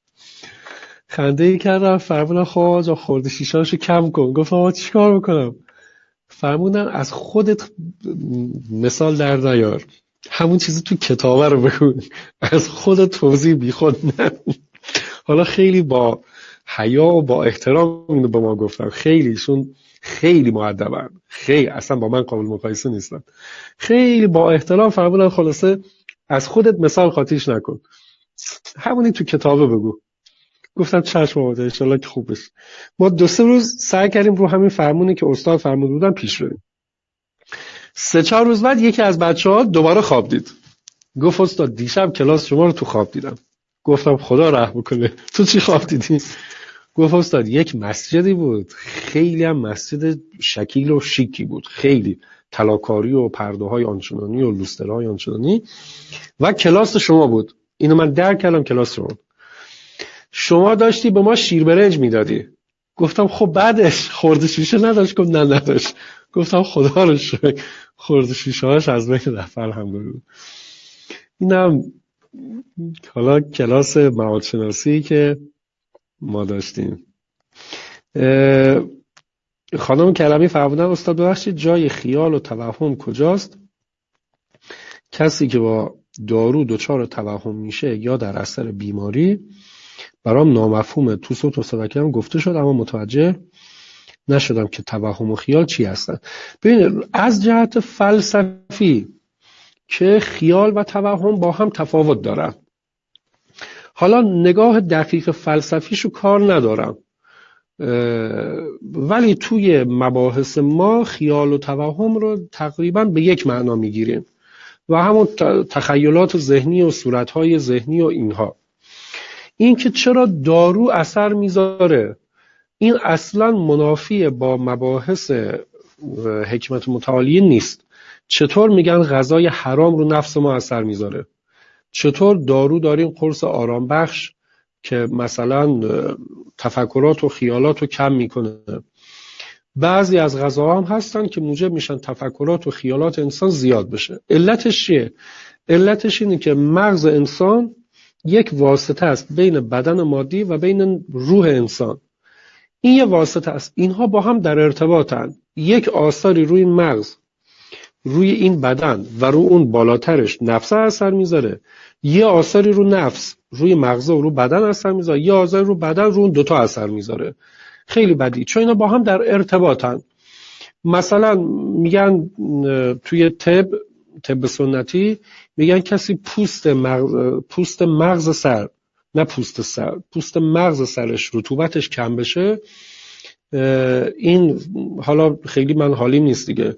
خنده ای کردم، فرمودن خب آقا جان خورده شیشه‌اشو کم کن. گفت آقا چیکار بکنم؟ فرمودن از خودت مثال در نیار، همون چیزی تو کتابه رو بگو، از خودت توضیح بی خود نه. حالا خیلی با حیا و با احترام اینو به ما گفتن، خیلیشون خیلی مؤدبن، خیلی اصلا با من قابل مقایسه نیستن، خیلی با احترام فرمودن خلاصه از خودت مثال خاطیش نکن، همونی تو کتابه بگو. گفتم چشم آقا ان شاءالله که خوب بشه. ما 2-3 روز سعی کردیم رو همین فرمونی که استاد فرمود بودن پیش بریم. 3-4 روز بعد یکی از بچه‌ها دوباره خواب دید. گفت استاد دیشب کلاس شما رو تو خواب دیدم. گفتم خدا رحم کنه، تو چی خواب دیدی؟ گفت استاد یک مسجدی بود، خیلی هم مسجد شکیل و شیکی بود، خیلی طلاکاری و پرده‌های آنچنانی و لوسترهای آنچنانی، و کلاس شما بود. اینو من درک کردم، کلاس شما داشتی به ما شیر برنج میدادی. گفتم خب بعدش خورده شیشه نداشت؟ گفت نه نداشت. گفتم خدا رو شکر خورده شیشه هاش از بین رفت الحمدلله. اینم حالا کلاس معاد شناسی که ما داشتیم. خانم کلمی فرمودن استاد ببخشید جای خیال و توهم کجاست؟ کسی که با دارو دچار توهم میشه یا در اثر بیماری، برام نامفهومه. تو صوت استاد کلم گفته شد اما متوجه نشدم که توهم و خیال چی هستن. ببینید از جهت فلسفی که خیال و توهم با هم تفاوت دارن، حالا نگاه دقیق فلسفیشو کار ندارم، ولی توی مباحث ما خیال و توهم رو تقریبا به یک معنا میگیریم و همون تخیلات ذهنی و صورتهای ذهنی و اینها. این که چرا دارو اثر میذاره، این اصلا منافی با مباحث حکمت متعالیه نیست. چطور میگن غذای حرام رو نفس ما اثر میذاره؟ چطور دارو داریم قرص آرام بخش که مثلا تفکرات و خیالات رو کم میکنه؟ بعضی از غذاها هم هستن که موجب میشن تفکرات و خیالات انسان زیاد بشه. علتش چیه؟ علتش اینه که مغز انسان یک واسطه است بین بدن مادی و بین روح انسان. این یه واسطه است، اینها با هم در ارتباطن. یک آثاری روی مغز، روی این بدن و روی اون بالاترش نفس اثر میذاره، یه آثاری رو نفس، روی مغز و رو بدن اثر میذاره، یه آثاری رو بدن رو اون دوتا اثر میذاره. خیلی بدی، چون اینا با هم در ارتباطن. مثلا میگن توی طب سنتی میگن کسی پوست مغز سر، نه پوست سر، پوست مغز سرش رطوبتش کم بشه، این حالا خیلی من حالیم نیست دیگه،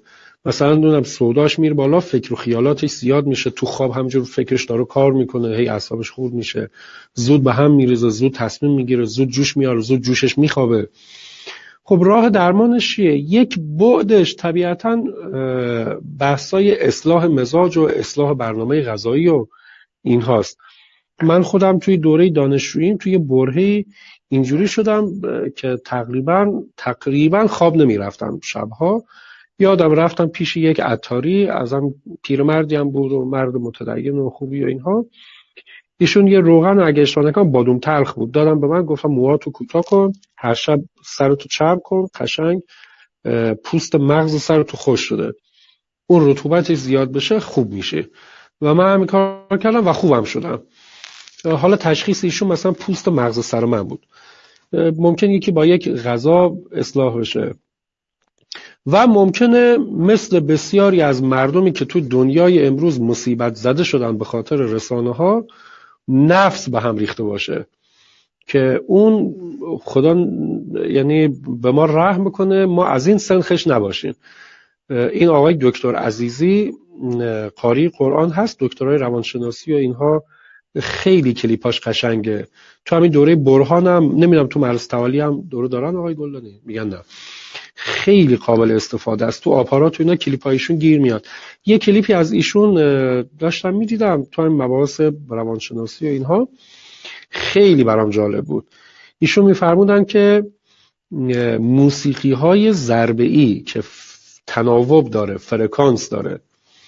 مثلا نمیدونم سوداش میره بالا، فکر و خیالاتش زیاد میشه، تو خواب همجور فکرش داره کار میکنه، هی اعصابش خورد میشه، زود به هم میریزه، زود تصمیم میگیره، زود جوش میاره، زود جوشش میخوابه. خب راه درمانش چیه؟ یک بعدش طبیعتاً بحثای اصلاح مزاج و اصلاح برنامه غذایی و این هاست. من خودم توی دوره دانشجوییم توی برهه اینجوری شدم که تقریبا خواب نمی رفتم شبها. یادم رفتم پیش یک عطاری، ازم پیرمردی هم بود و مرد متدین و خوبی و اینها. ایشون یه روغن اگه اشتباه نکنم بادوم تلخ بود دادم به من، گفتم موهاتو کوتاه کن، هر شب سرتو چرب کن قشنگ، پوست مغز سرتو خوش شده، اون رطوبتش زیاد بشه خوب میشه. و من همین کار کردم و خوبم شدم. حالا تشخیص ایشون مثلا پوست مغز سر من بود. ممکن یکی با یک غذا اصلاح بشه و ممکنه مثل بسیاری از مردمی که تو دنیای امروز مصیبت زده شدن به خاطر رسانه ها، نفس به هم ریخته باشه که اون خدا یعنی به ما رحم بکنه ما از این سنخش نباشیم. این آقای دکتر عزیزی قاری قرآن هست، دکترای روانشناسی و اینها، خیلی کلیپاش قشنگه. تو همین دوره برهان هم نمیدونم تو مرز توالی هم دوره دارن آقای گلدانی؟ میگن نه. خیلی قابل استفاده است. تو آپارات و اینا کلیپایشون گیر میاد. یه کلیپی از ایشون داشتم میدیدم تو همین مباحث روانشناسی و اینها، خیلی برام جالب بود. ایشون میفرمودن که موسیقی های ضربه‌ای که تناوب داره، فرکانس داره،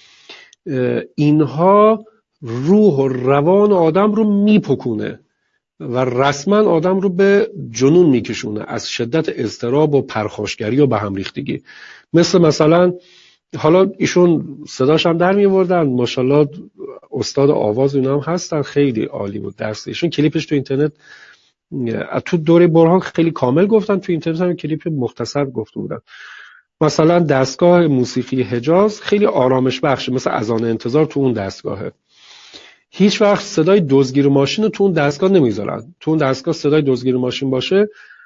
اینها روح و روان آدم رو میپکونه و رسما آدم رو به جنون میکشونه از شدت اضطراب و پرخاشگری و به هم ریختگی. مثلا حالا ایشون صداش هم در میوردن، ماشاءالله استاد آواز اینا هم هستن، خیلی عالی بود درس ایشون. کلیپش تو اینترنت تو دوره برهان خیلی کامل گفتن، تو اینترنت هم کلیپ مختصر گفته بودن. مثلا دستگاه موسیقی حجاز خیلی آرامش بخشه، مثل اذان انتظار تو اون دستگاهه. هیچ وقت صدای دزدگیر ماشین رو تو اون دستگاه نمیذارن. تو اون دستگاه صدای دزدگیر ماشین باشه،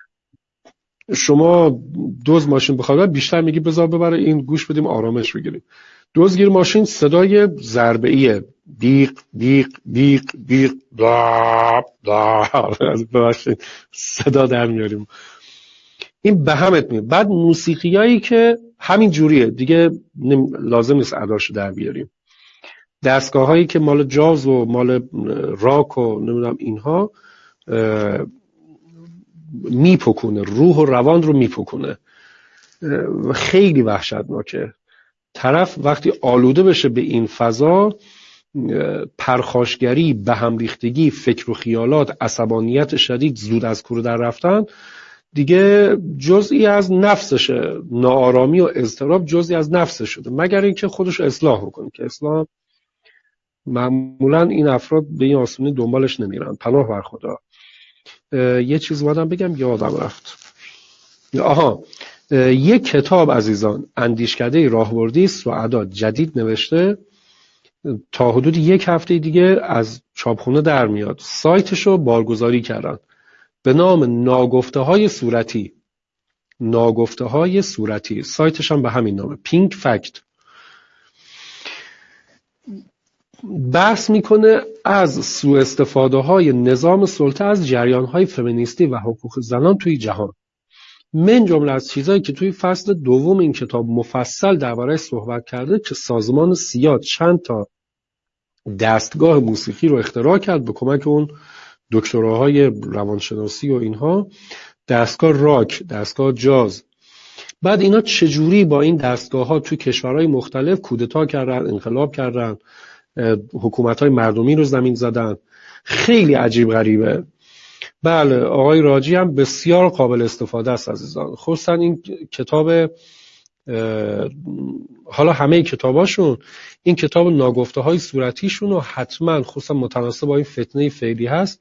شما دزد ماشین بخواد بیشتر میگی بذار ببره این گوش بدیم آرامش بگیریم. دزدگیر ماشین صدای ضربه‌ایه، دیق دیق دیق دیق داب داب، ببخشید صدا در میاریم. این به همت میاد. بعد موسیقیایی که همین جوریه دیگه، لازم نیست اداشو در بیاریم. دستگاه هایی که مال جاز و مال راک و نمیدونم اینها میپکونه، روح و روان رو میپکونه. خیلی وحشتناکه. طرف وقتی آلوده بشه به این فضا، پرخاشگری، به هم ریختگی، فکر و خیالات، عصبانیت شدید، زود از کوره در رفتن، دیگه جزئی از نفسشه. ناآرامی و اضطراب جزئی از نفسش شده، مگر اینکه خودش اصلاح بکنه، که اصلاح معمولا این افراد به این آسونی دنبالش نمیرن. پناه بر خدا. یه چیز بودم بگم یادم رفت. یک کتاب عزیزان، اندیشکده راهبردی سعدا جدید نوشته، تا حدود یک هفته دیگه از چاپخونه در میاد. سایتشو بارگذاری کردن به نام ناگفته های صورتی. ناگفته های صورتی، سایتش هم به همین نامه، پینک فکت. بحث میکنه از سوء استفاده های نظام سلطه از جریان های فمینیستی و حقوق زنان توی جهان. من جمله از چیزایی که توی فصل دوم این کتاب مفصل درباره‌اش صحبت کرده که سازمان سیاد چند تا دستگاه موسیقی رو اختراع کرد به کمک اون دکتراهای روانشناسی و اینها، دستگاه راک، دستگاه جاز. بعد اینا چجوری با این دستگاه ها توی کشورهای مختلف کودتا کردن، انقلاب کردن، حکومت‌های مردمی رو زمین زدن. خیلی عجیب غریبه. بله آقای راجی هم بسیار قابل استفاده است عزیزان. خصوصا این کتاب، حالا همه کتاباشون، این کتاب ناگفته های صورتیشون رو حتما خصوصا متناسب با این فتنه فعلی هست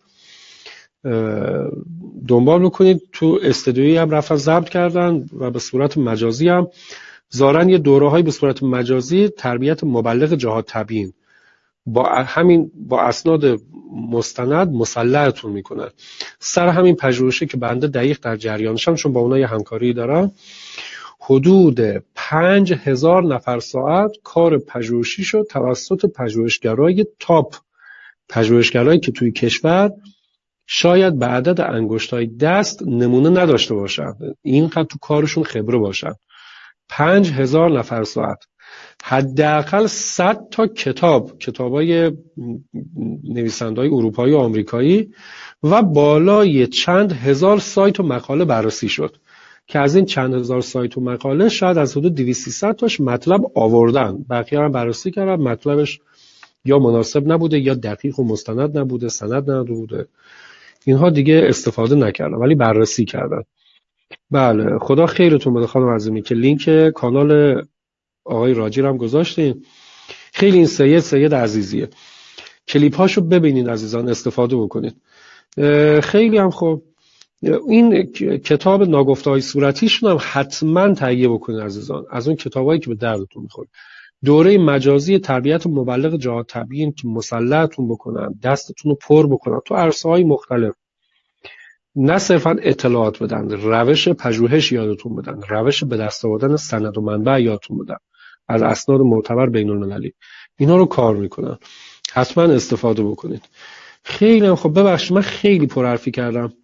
دنبال بکنید. تو استودیویی هم رفتن ضبط کردن و به صورت مجازی هم ظاهرا یه دوره‌های به صورت مجازی تربیت مبلغ جهاد تبیین با اسناد مستند مسلحتون میکنن. سر همین پژوهشی که بنده دقیق در جریانشم، چون با اونها یه همکاری دارم، حدود 5000 نفر ساعت کار پژوهشی شد توسط پژوهشگرای تاپ، پژوهشگرایی که توی کشور شاید به عدد انگشتای دست نمونه نداشته باشن، اینقدر تو کارشون خبره باشن. 5000 نفر ساعت، حداقل 100 تا کتابای نویسنده‌های اروپایی و آمریکایی و بالای چند هزار سایت و مقاله بررسی شد که از این چند هزار سایت و مقاله شاید از حدود 200-300 تاش مطلب آوردن، بقیه هم بررسی کردن، مطلبش یا مناسب نبوده یا دقیق و مستند نبوده، سند نبوده، اینها دیگه استفاده نکردن ولی بررسی کردن. بله خدا خیرتون بده خانم عظیمی که لینک کانال آقای راجی رو هم گذاشتین. خیلی این سید عزیزیه، کلیپ هاشو ببینید عزیزان، استفاده بکنید. خیلی هم خوب. این کتاب ناگفته‌های صورتیشون هم حتما تهیه بکنید عزیزان، از اون کتابایی که به دردتون میخوره. دوره مجازی تربیت مبلغ جهاد تبیین که مسلحتون بکنن، دستتون رو پر بکنن تو عرصه‌های مختلف، نه صرفا اطلاعات بدن، روش پژوهش یادتون بدن، روش به دست آوردن سند و منبع یادتون بدن از اسناد معتبر بین‌المللی، اینا رو کار میکنن، حتما استفاده بکنید. خیلی هم خب، ببخشید من خیلی پرحرفی کردم.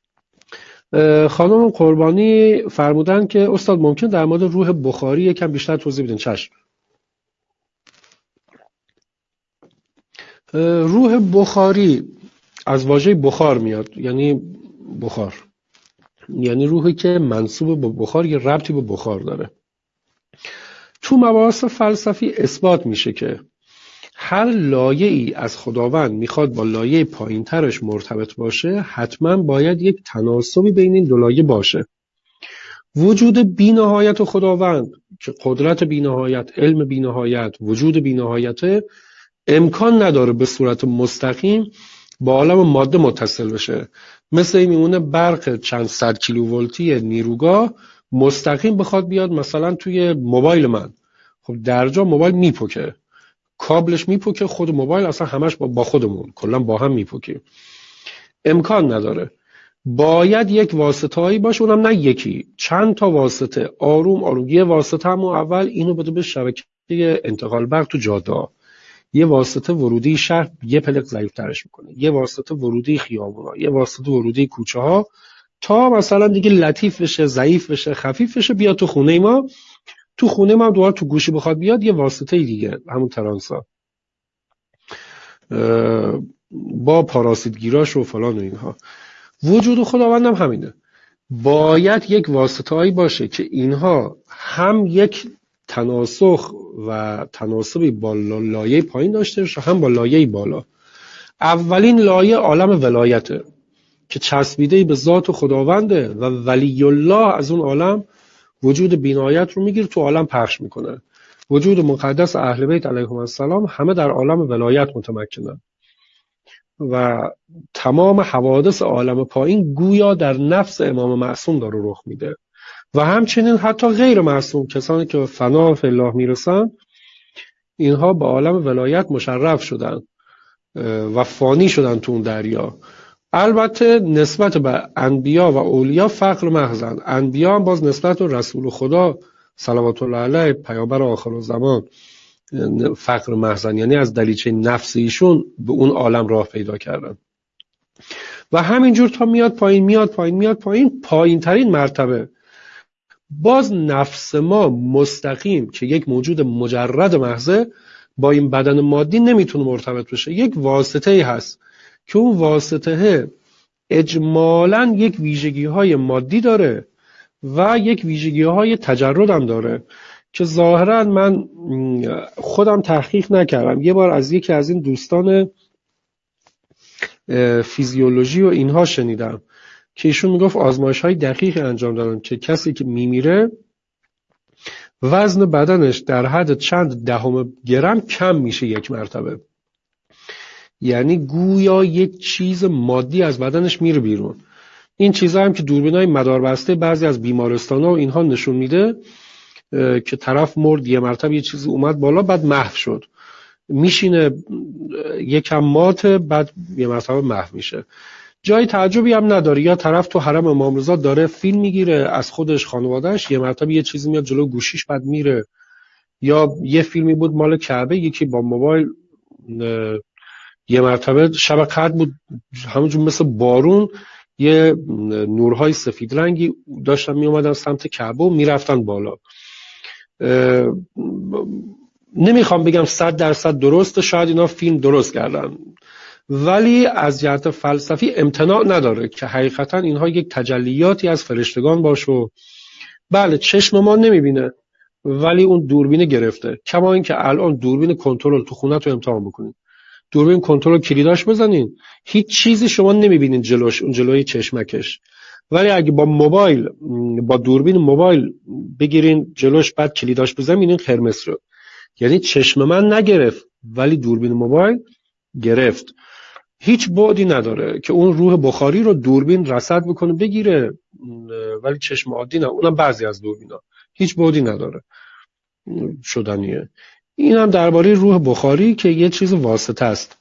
خانم قربانی فرمودن که استاد ممکن در مورد روح بخاری یکم بیشتر توضیح بدین؟ چشم. روح بخاری از واژه بخار میاد، یعنی بخار، یعنی روحی که منسوب به بخار یا ربطی به بخار داره. تو مباحث فلسفی اثبات میشه که هر لایه‌ای از خداوند میخواد با لایه پایینترش مرتبط باشه، حتما باید یک تناسبی بین این دو لایه باشه. وجود بی‌نهایت خداوند که قدرت بی‌نهایت، علم بی‌نهایت، وجود بی‌نهایت، امکان نداره به صورت مستقیم با عالم ماده متصل بشه. مثل این میمونه برق چند صد کیلوولتی نیروگاه مستقیم بخواد بیاد مثلا توی موبایل من، خب در جا موبایل میپکه، کابلش میپکه، خود موبایل اصلا همش با خودمون کلا با هم میپکیم، امکان نداره. باید یک واسطه‌ای باشه، اونم نه یکی، چند تا واسطه، آروم آروم. یه واسطه هم اول اینو بده به شبکه انتقال برق تو جاده، یه واسطه ورودی شهر یه پلک ضعیف‌ترش میکنه، یه واسطه ورودی خیابونا، یه واسطه ورودی کوچه ها، تا مثلا دیگه لطیف بشه، ضعیف بشه، خفیف بشه، بیاد تو خونه ما. تو خونه ما دوباره تو گوشی بخواد بیاد یه واسطه دیگه، همون ترانسا با پاراسیتگیراش و فلان و اینها. وجود خداوند هم همینه، باید یک واسطه‌ای باشه که اینها هم یک تناسخ و تناسبی با لایه پایین داشته باشه، هم با لایه بالا. اولین لایه عالم ولایته که چسبیده به ذات خداونده و ولی الله از اون عالم وجود بی‌نهایت رو میگیره تو عالم پخش میکنه. وجود مقدس اهل بیت علیهم السلام همه در عالم ولایت متمکنن و تمام حوادث عالم پایین گویا در نفس امام معصوم داره رخ میده. و همچنین حتی غیر معصوم، کسانی که فنا فی الله میرسن، اینها به عالم ولایت مشرف شدن و فانی شدن تو اون دریا. البته نسبت به انبیا و اولیا فقر محضن. انبیا هم باز نسبت به رسول خدا صلوات الله علیه، پیامبر آخر الزمان، فقر محضن، یعنی از دلیچه نفس ایشون به اون عالم راه پیدا کردن. و همینجور تا میاد پایین، میاد پایین، میاد پایین، پایین ترین مرتبه باز نفس ما مستقیم که یک موجود مجرد محضه با این بدن مادی نمیتونه مرتبط بشه. یک واسطه‌ای هست که اون واسطه اجمالاً یک ویژگی‌های مادی داره و یک ویژگی‌های تجرد هم داره که ظاهراً من خودم تحقیق نکردم. یه بار از یکی از این دوستان فیزیولوژی و اینها شنیدم که ایشون میگفت آزمایش‌های دقیق انجام دادن که کسی که میمیره وزن بدنش در حد چند دهم گرم کم میشه یک مرتبه، یعنی گویا یک چیز مادی از بدنش میره بیرون. این چیزا هم که دوربینای مداربسته بعضی از بیمارستان‌ها و اینها نشون میده که طرف مرد، یه مرتبه یه چیزی اومد بالا بعد محو شد، میشینه یکم مات، بعد یه مرتبه محو میشه. جای تعجبی هم نداره. یا طرف تو حرم امام رضا داره فیلم میگیره از خودش خانواده‌اش، یه مرتبه یه چیزی میاد جلو گوشیش بعد میره. یا یه فیلمی بود مال کعبه، یکی با موبایل یه مرتبه شب قدر بود، همونجور مثل بارون یه نورهای سفید رنگی داشتن می اومدن سمت کعبه و میرفتن بالا. نمیخوام بگم 100% درسته، شاید اینا فیلم درست کردن، ولی از جهت فلسفی امتناع نداره که حقیقتا اینها یک تجلیاتی از فرشتگان باشه. بله چشم ما نمیبینه ولی اون دوربین گرفته. کما اینکه الان دوربین کنترل تو خونه تو امتحان بکنید، دوربین کنترل کلیداش بزنین، هیچ چیزی شما نمیبینید جلوش، اون جلوی چشمکش. ولی اگه با موبایل، با دوربین موبایل بگیرین جلوش بعد کلیداش بزنین، این قرمز شد. یعنی چشم من نگرفت ولی دوربین موبایل گرفت. هیچ بعدی نداره که اون روح بخاری رو دوربین رصد بکنه بگیره، ولی چشم عادی نه. اونم بعضی از دوربینا هیچ بعدی نداره، شدنیه. این هم درباره روح بخاری که یه چیز واسطه است،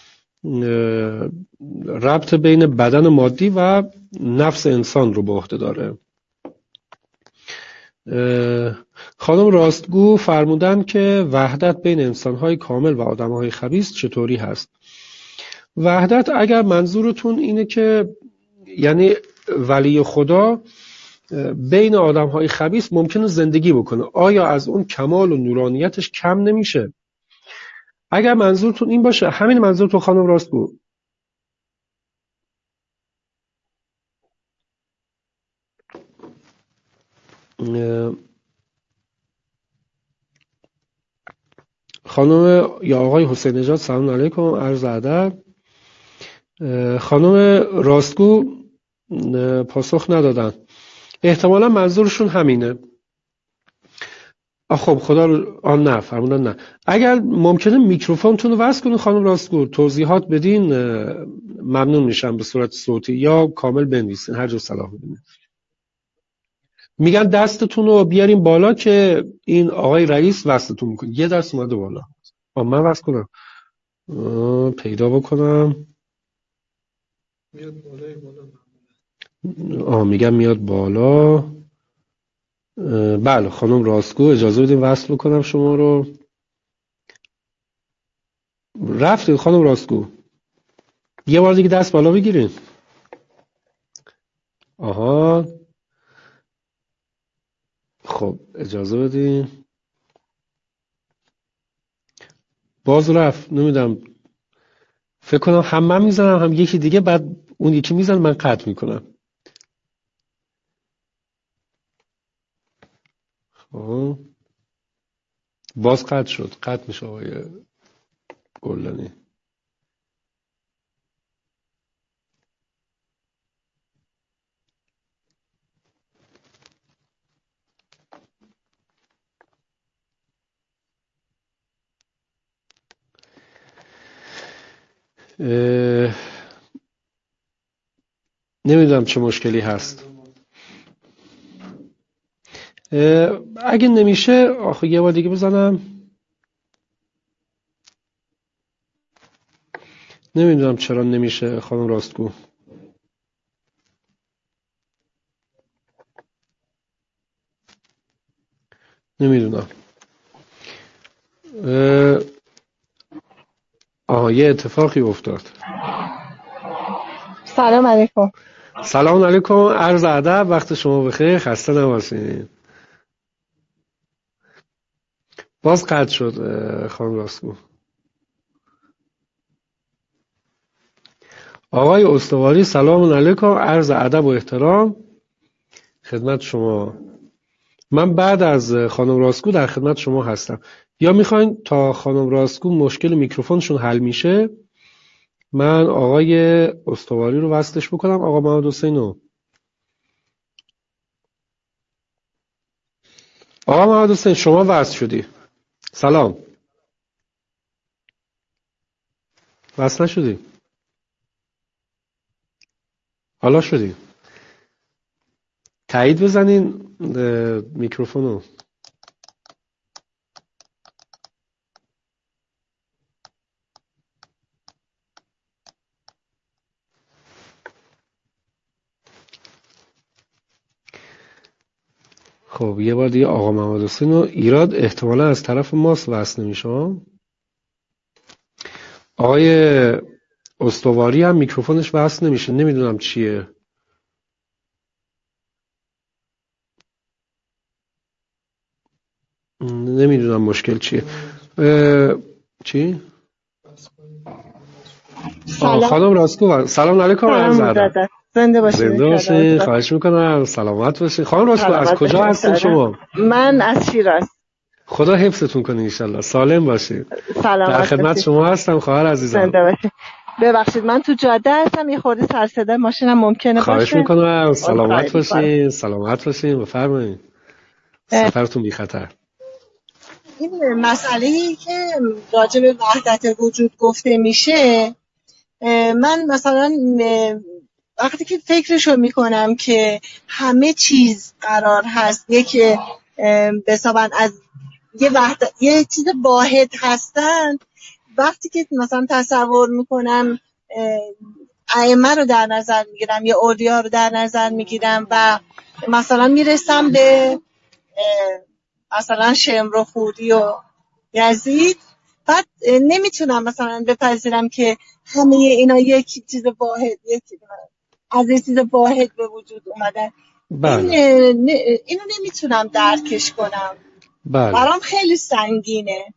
ربط بین بدن مادی و نفس انسان رو به عهده داره. خانم راستگو فرمودن که وحدت بین انسان‌های کامل و آدم‌های خبیث چطوری هست؟ وحدت اگر منظورتون اینه که یعنی ولی خدا بین آدم‌های خبیث ممکنه زندگی بکنه، آیا از اون کمال و نورانیتش کم نمیشه؟ اگر منظورتون این باشه، همین منظورتون خانم راستگو. خانم یا آقای حسین نژاد سلام علیکم، عرض ادب. خانم راستگو پاسخ ندادن، احتمالا منظورشون همینه. خب خدا رو نه فرمودن نه. اگر ممکنه میکروفونتون رو وصل کنین خانم راستگو، توضیحات بدین، ممنون میشم به صورت صوتی یا کامل بنویسین، هر جور صلاح بدین. میگن دستتون رو بیارین بالا که این آقای رئیس وصلتون میکنه. یه دست اومده بالا. من وصل کنم، پیدا بکنم. میگم میاد بالا. بله خانم راستگو اجازه بدین وصل بکنم شما رو. رفتید خانم راستگو، یه بار دیگه دست بالا بگیرین. آها خب اجازه بدین. باز رفت، نمیدونم، فکر کنم هم من میزنم هم یکی دیگه، بعد اون یکی میزنه من قطع میکنم. باز قطع شد، قطع میشه آقای گلدانی. نمیدونم چه مشکلی هست. اگه نمیشه آخه یه بار دیگه بزنم. نمیدونم چرا نمیشه خانم راستگو. نمیدونم. یه اتفاقی افتاد. سلام علیکم. سلام علیکم، عرض ادب، وقت شما بخیر، خسته نباشین. باز قطع شد خانم راستگو. آقای استواری سلام علیکم، عرض ادب و احترام خدمت شما. من بعد از خانم راستگو در خدمت شما هستم. یا میخواین تا خانم راستگو مشکل میکروفونشون حل میشه من آقای استواری رو وصلش بکنم؟ آقا محمد حسینو، آقا محمد حسین شما وصل شدی. سلام. وصل نشدی؟ حالا شدی. تایید بزنین میکروفونو. خب یه بار دیگه آقا محمد حسین و ایراد احتمالا از طرف ماست وصل نمیشه. آقای استواری هم میکروفونش وصل نمیشه، نمیدونم چیه. نمیدونم مشکل چیه. چی؟ خانم راستگو، سلام علیکم. عرض ادب. زنده باشید. زنده باشید. خواهش میکنم. سلامت باشید. خانم راستگو از کجا هستین شما؟ من از شیراز. خدا حفظتون کنه ان شاء الله. سالم باشید. سلامت در خدمت شما هستم خواهر عزیزم. زنده باشید. ببخشید من تو جاده هستم، یه خورده سر صدای ماشینم ممکنه باشه. خواهش میکنم. سلامت باشید. سلامت باشید. بفرمایید. سفرتون بی خطر. این مسئله‌ای که راجع به وحدت وجود گفته میشه، من مثلا وقتی که فکرشو میکنم که همه چیز قرار هست که به حساب از یه چیز واحد هستن، وقتی که مثلا تصور میکنم ائمه رو در نظر میگیرم یا اولیا رو در نظر میگیرم و مثلا میرسم به مثلا شمر و خوری و یزید، بعد نمیتونم مثلا بپذیرم که همه اینا یک چیز واحد، از یه چیز واحد به وجود اومدن. اینو نمیتونم درکش کنم. برام خیلی سنگینه.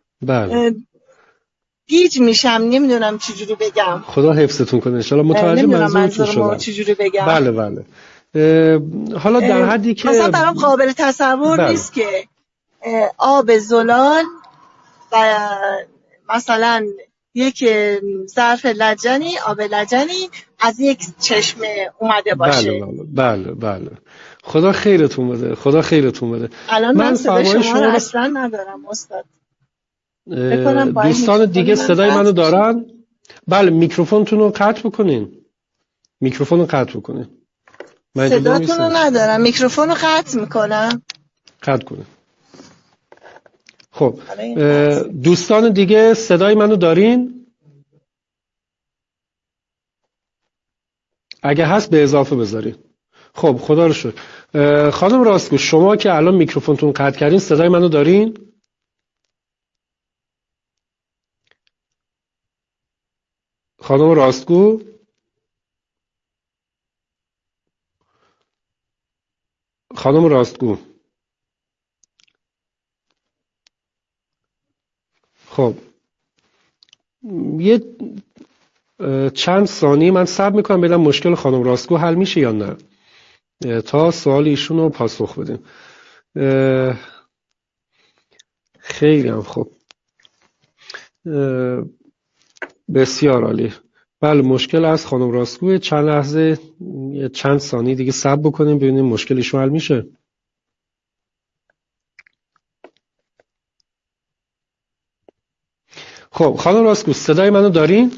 گیج میشم، نمیدونم چجوری بگم. خدا حفظتون کنه ان شاء الله. متوجه منظورتون شدم. چجوری بگم. بله. حالا در حدی که مثلا برام قابل تصور نیست که آب زلال و مثلا یک ظرف لجنی، آب لجنی از یک چشمه اومده باشه. بله. خدا خیرتون بده. الان من صدای شما رو اصلا ندارم استاد. دوستان دیگه صدای منو دارن؟ بله، میکروفونتون رو قطع بکنین. صداتون رو ندارم، میکروفون رو قطع میکنم. قطع کنه. خب دوستان دیگه صدای منو دارین؟ اگه هست به اضافه بذارین. خب خدا رو شکر. خانم راستگو، شما که الان میکروفونتون قطع کردین صدای منو دارین؟ خانم راستگو؟ خب یه چند ثانیه من صبر میکنم ببینم مشکل خانم راستگو حل میشه یا نه، تا سوال ایشون رو پاسخ بدیم. خیلی هم خوب. بسیار عالی. بله، مشکل از خانم راستگو. چند لحظه، چند ثانیه دیگه صبر بکنیم ببینیم مشکل ایشون حل میشه. خب خانم راستگو، صدای منو دارین؟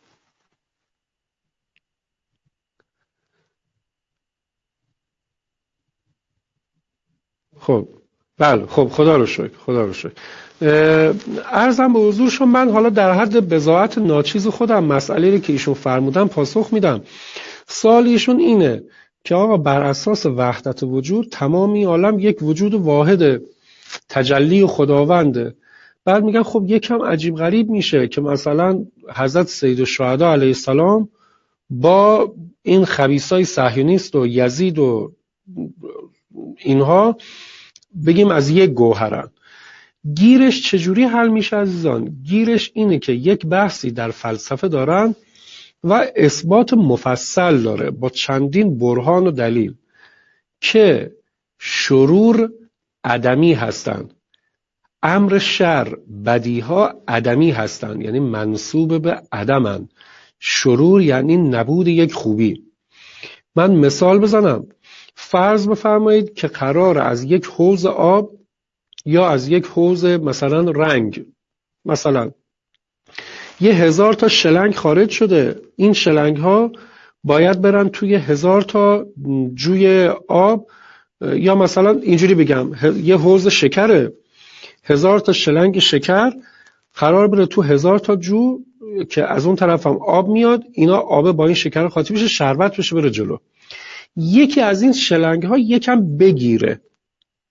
خب بله، خب خدا رو شکر. عرضم به حضورشون، من حالا در حد بضاعت ناچیز خودم مسئله که ایشون فرمودن پاسخ میدم. سوال ایشون اینه که آقا بر اساس وحدت وجود تمامی عالم یک وجود واحد تجلی خداونده. بعد میگن خب یکم عجیب غریب میشه که مثلا حضرت سید الشهدا علیه السلام با این خبیثای صهیونیست و یزید و اینها بگیم از یک گوهرن. گیرش چجوری حل میشه عزیزان؟ گیرش اینه که یک بحثی در فلسفه دارن و اثبات مفصل داره با چندین برهان و دلیل که شرور عدمی هستن، امر شر بدیها عدمی هستن، یعنی منسوب به عدمن. شرور یعنی نبود یک خوبی. من مثال بزنم. فرض بفرمایید که قرار از یک حوض آب یا از یک حوض مثلا رنگ، مثلا 1000 تا شلنگ خارج شده. این شلنگ ها باید برن توی 1000 تا جوی آب، یا مثلا اینجوری بگم یه حوض شکره، 1000 تا شلنگ شکر قرار بره تو 1000 تا جو که از اون طرف هم آب میاد، اینا آب با این شکر خاطی بشه، شربت بشه بره جلو. یکی از این شلنگ ها یکم بگیره،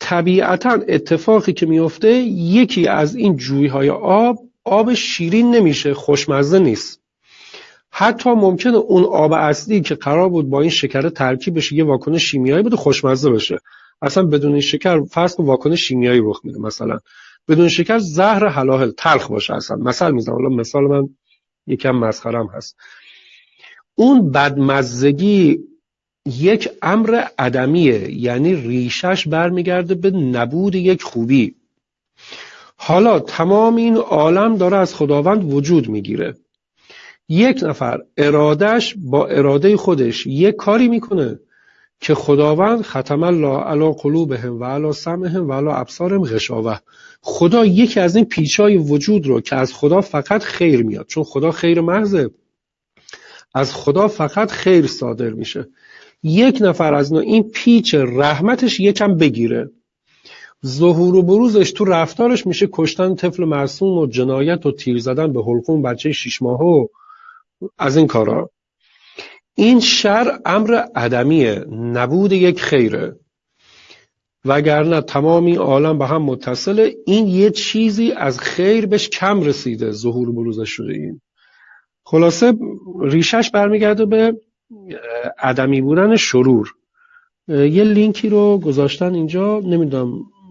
طبیعتا اتفاقی که میفته یکی از این جویهای آب شیرین نمیشه، خوشمزه نیست. حتی ممکنه اون آب اصلی که قرار بود با این شکر ترکیب بشه یه واکنش شیمیایی بده خوشمزه بشه. اصلا بدون این شکر فرض کن واکنش شیمیایی رخ میده، مثلا بدون شکر زهر هلاهل تلخ باشه. اصلا مثال میزنم، حالا مثال من یکم مسخرم هست. اون بدمزگی یک امر عدمیه، یعنی ریشش برمیگرده به نبود یک خوبی. حالا تمام این عالم داره از خداوند وجود میگیره. یک نفر ارادش با اراده خودش یک کاری میکنه که خداوند ختم الله علی قلوبهم و علی سمعهم و علی ابصارهم غشاوه. خدا یکی از این پیچای وجود رو که از خدا فقط خیر میاد، چون خدا خیر محضه، از خدا فقط خیر صادر میشه. یک نفر از این پیچ رحمتش یکم بگیره، ظهور و بروزش تو رفتارش میشه کشتن طفل معصوم و جنایت و تیر زدن به حلقوم بچه 6 ماهه و از این کارا. این شر امر عدمیه، نبود یک خیره، وگرنه تمام این عالم به هم متصله. این یه چیزی از خیر بهش کم رسیده، ظهور و بروزش شده. این خلاصه ریشش برمیگرده به عدمی بودن شرور. یه لینکی رو گذاشتن اینجا، نمیدونم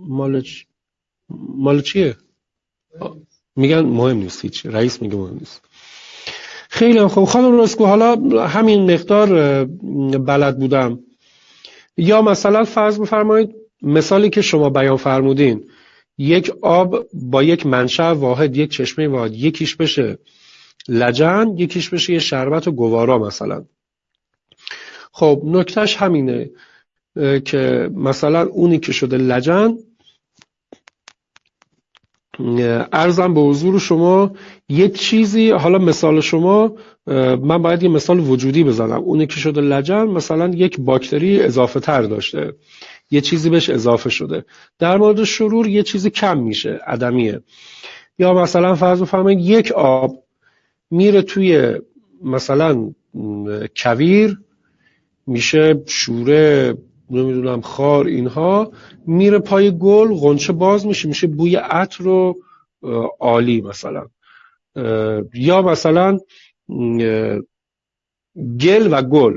مال چیه؟ میگن مهم نیست، هیچ. رئیس میگه مهم نیست. خیلی خوب خانم رسکو، حالا همین مقدار بلد بودم. یا مثلا فرض بفرمایید مثالی که شما بیان فرمودین، یک آب با یک منشأ واحد، یک چشمه واحد، یکیش بشه لجن، یکیش بشه یه شربت و گوارا مثلا. خب نکتهش همینه که مثلا اونی که شده لجن، عرضم به حضور شما یک چیزی، حالا مثال شما، من باید یه مثال وجودی بزنم. اونی که شده لجن مثلا یک باکتری اضافه تر داشته، یه چیزی بهش اضافه شده. در مورد شرور یه چیزی کم میشه، عدمیه. یا مثلا فرض بفرمایید یک آب میره توی مثلا کویر، میشه شوره، نمیدونم خار، اینها میره پای گل، غنچه باز میشه، میشه بوی عطر و عالی مثلا. یا مثلا گل و گل،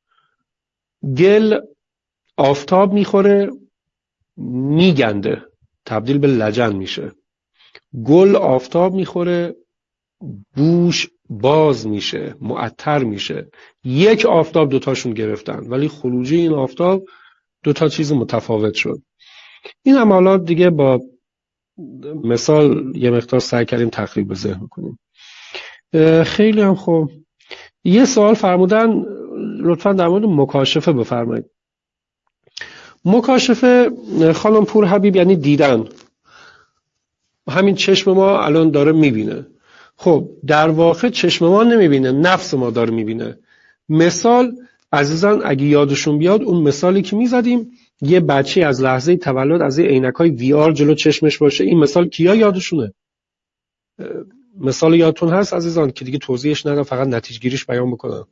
گل آفتاب میخوره میگنده، تبدیل به لجن میشه. گل آفتاب میخوره بوش باز میشه، معطر میشه. یک آفتاب دوتاشون گرفتن، ولی خروجی این آفتاب دوتا چیز متفاوت شد. این هم حالا دیگه با مثال یه مقدار سعی کردیم تقریب ذهن کنیم. خیلی هم خوب. یه سوال فرمودن لطفا در مورد مکاشفه بفرمایید. مکاشفه خانم پور حبیب یعنی دیدن. همین چشم ما الان داره میبینه. خب در واقع چشم ما نمیبینه، نفس ما داره میبینه. مثال عزیزان اگه یادشون بیاد اون مثالی که میزدیم، یه بچه از لحظه تولد از این عینک‌های وی آر جلو چشمش باشه، این مثال کیا یادشونه؟ مثال یادتون هست عزیزان که دیگه توضیحش ندارم، فقط نتیجه گیریش بیان بکنم.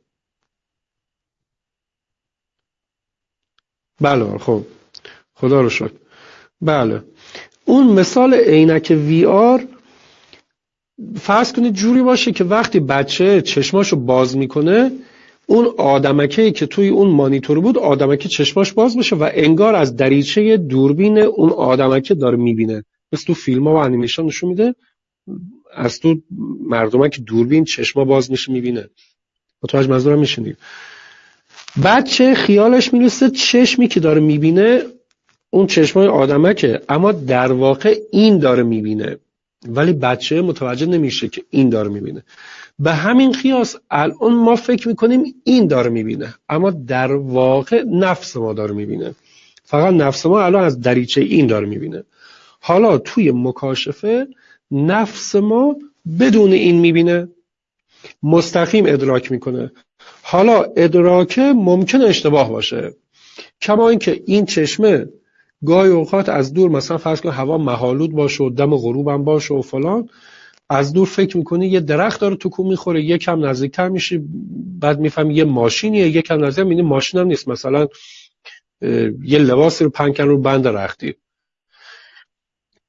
بله خب خدا رو شکر. بله اون مثال عینک وی آر فرض کنید جوری باشه که وقتی بچه چشماشو باز میکنه، اون آدمکه‌ای که توی اون مانیتور بود آدمکه چشماش باز بشه و انگار از دریچه دوربین اون آدمکه داره میبینه. مثل تو فیلم ها و انیمیشن نشون میده از تو مردمک دوربین چشما باز میشه میبینه. متوجه منظورم میشین؟ بچه خیالش میرسه چشمی که داره میبینه اون چشمای آدمکه، اما در واقع این داره میبینه، ولی بچه متوجه نمیشه که این داره میبینه. به همین قیاس الان ما فکر میکنیم این داره میبینه، اما در واقع نفس ما داره میبینه. فقط نفس ما الان از دریچه این داره میبینه. حالا توی مکاشفه نفس ما بدون این میبینه، مستقیم ادراک میکنه. حالا ادراک ممکن اشتباه باشه، کما اینکه این چشمه گاهی اوقات از دور مثلا فرض کن هوا مه‌آلود باشه و دم غروب هم باشه و فلان، از دور فکر میکنی یه درخت داره تکون میخوره، یکم نزدیکتر میشی بعد میفهمی یه ماشینیه، یکم نزدیک میبینی ماشین هم نیست، مثلا یه لباسی رو پنکن رو بند رختی.